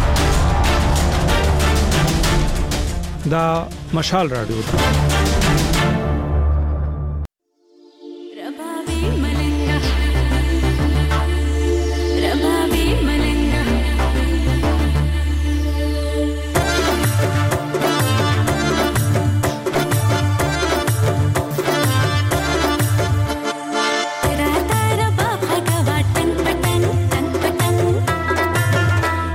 دا مشال رادیو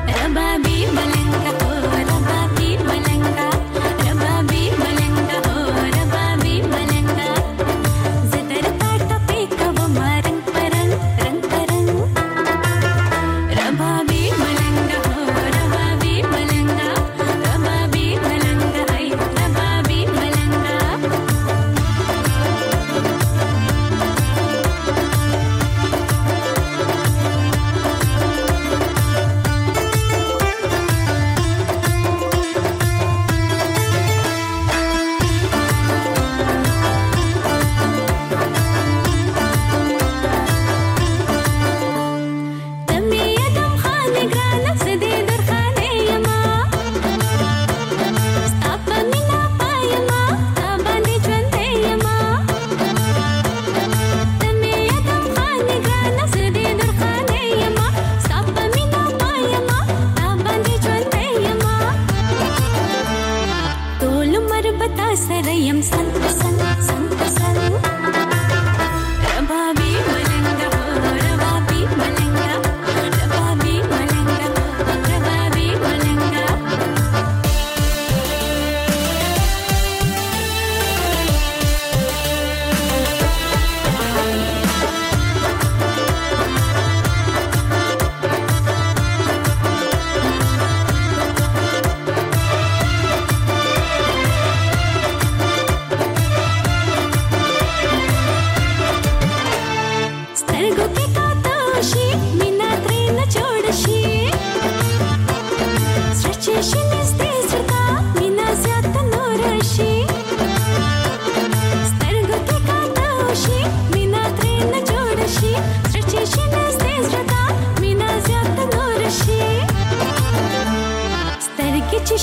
रबाबी मलंगा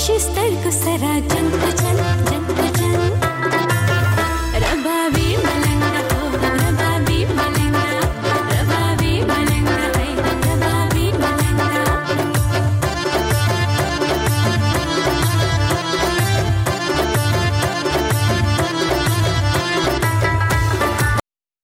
شستر کو سرا جنت جنت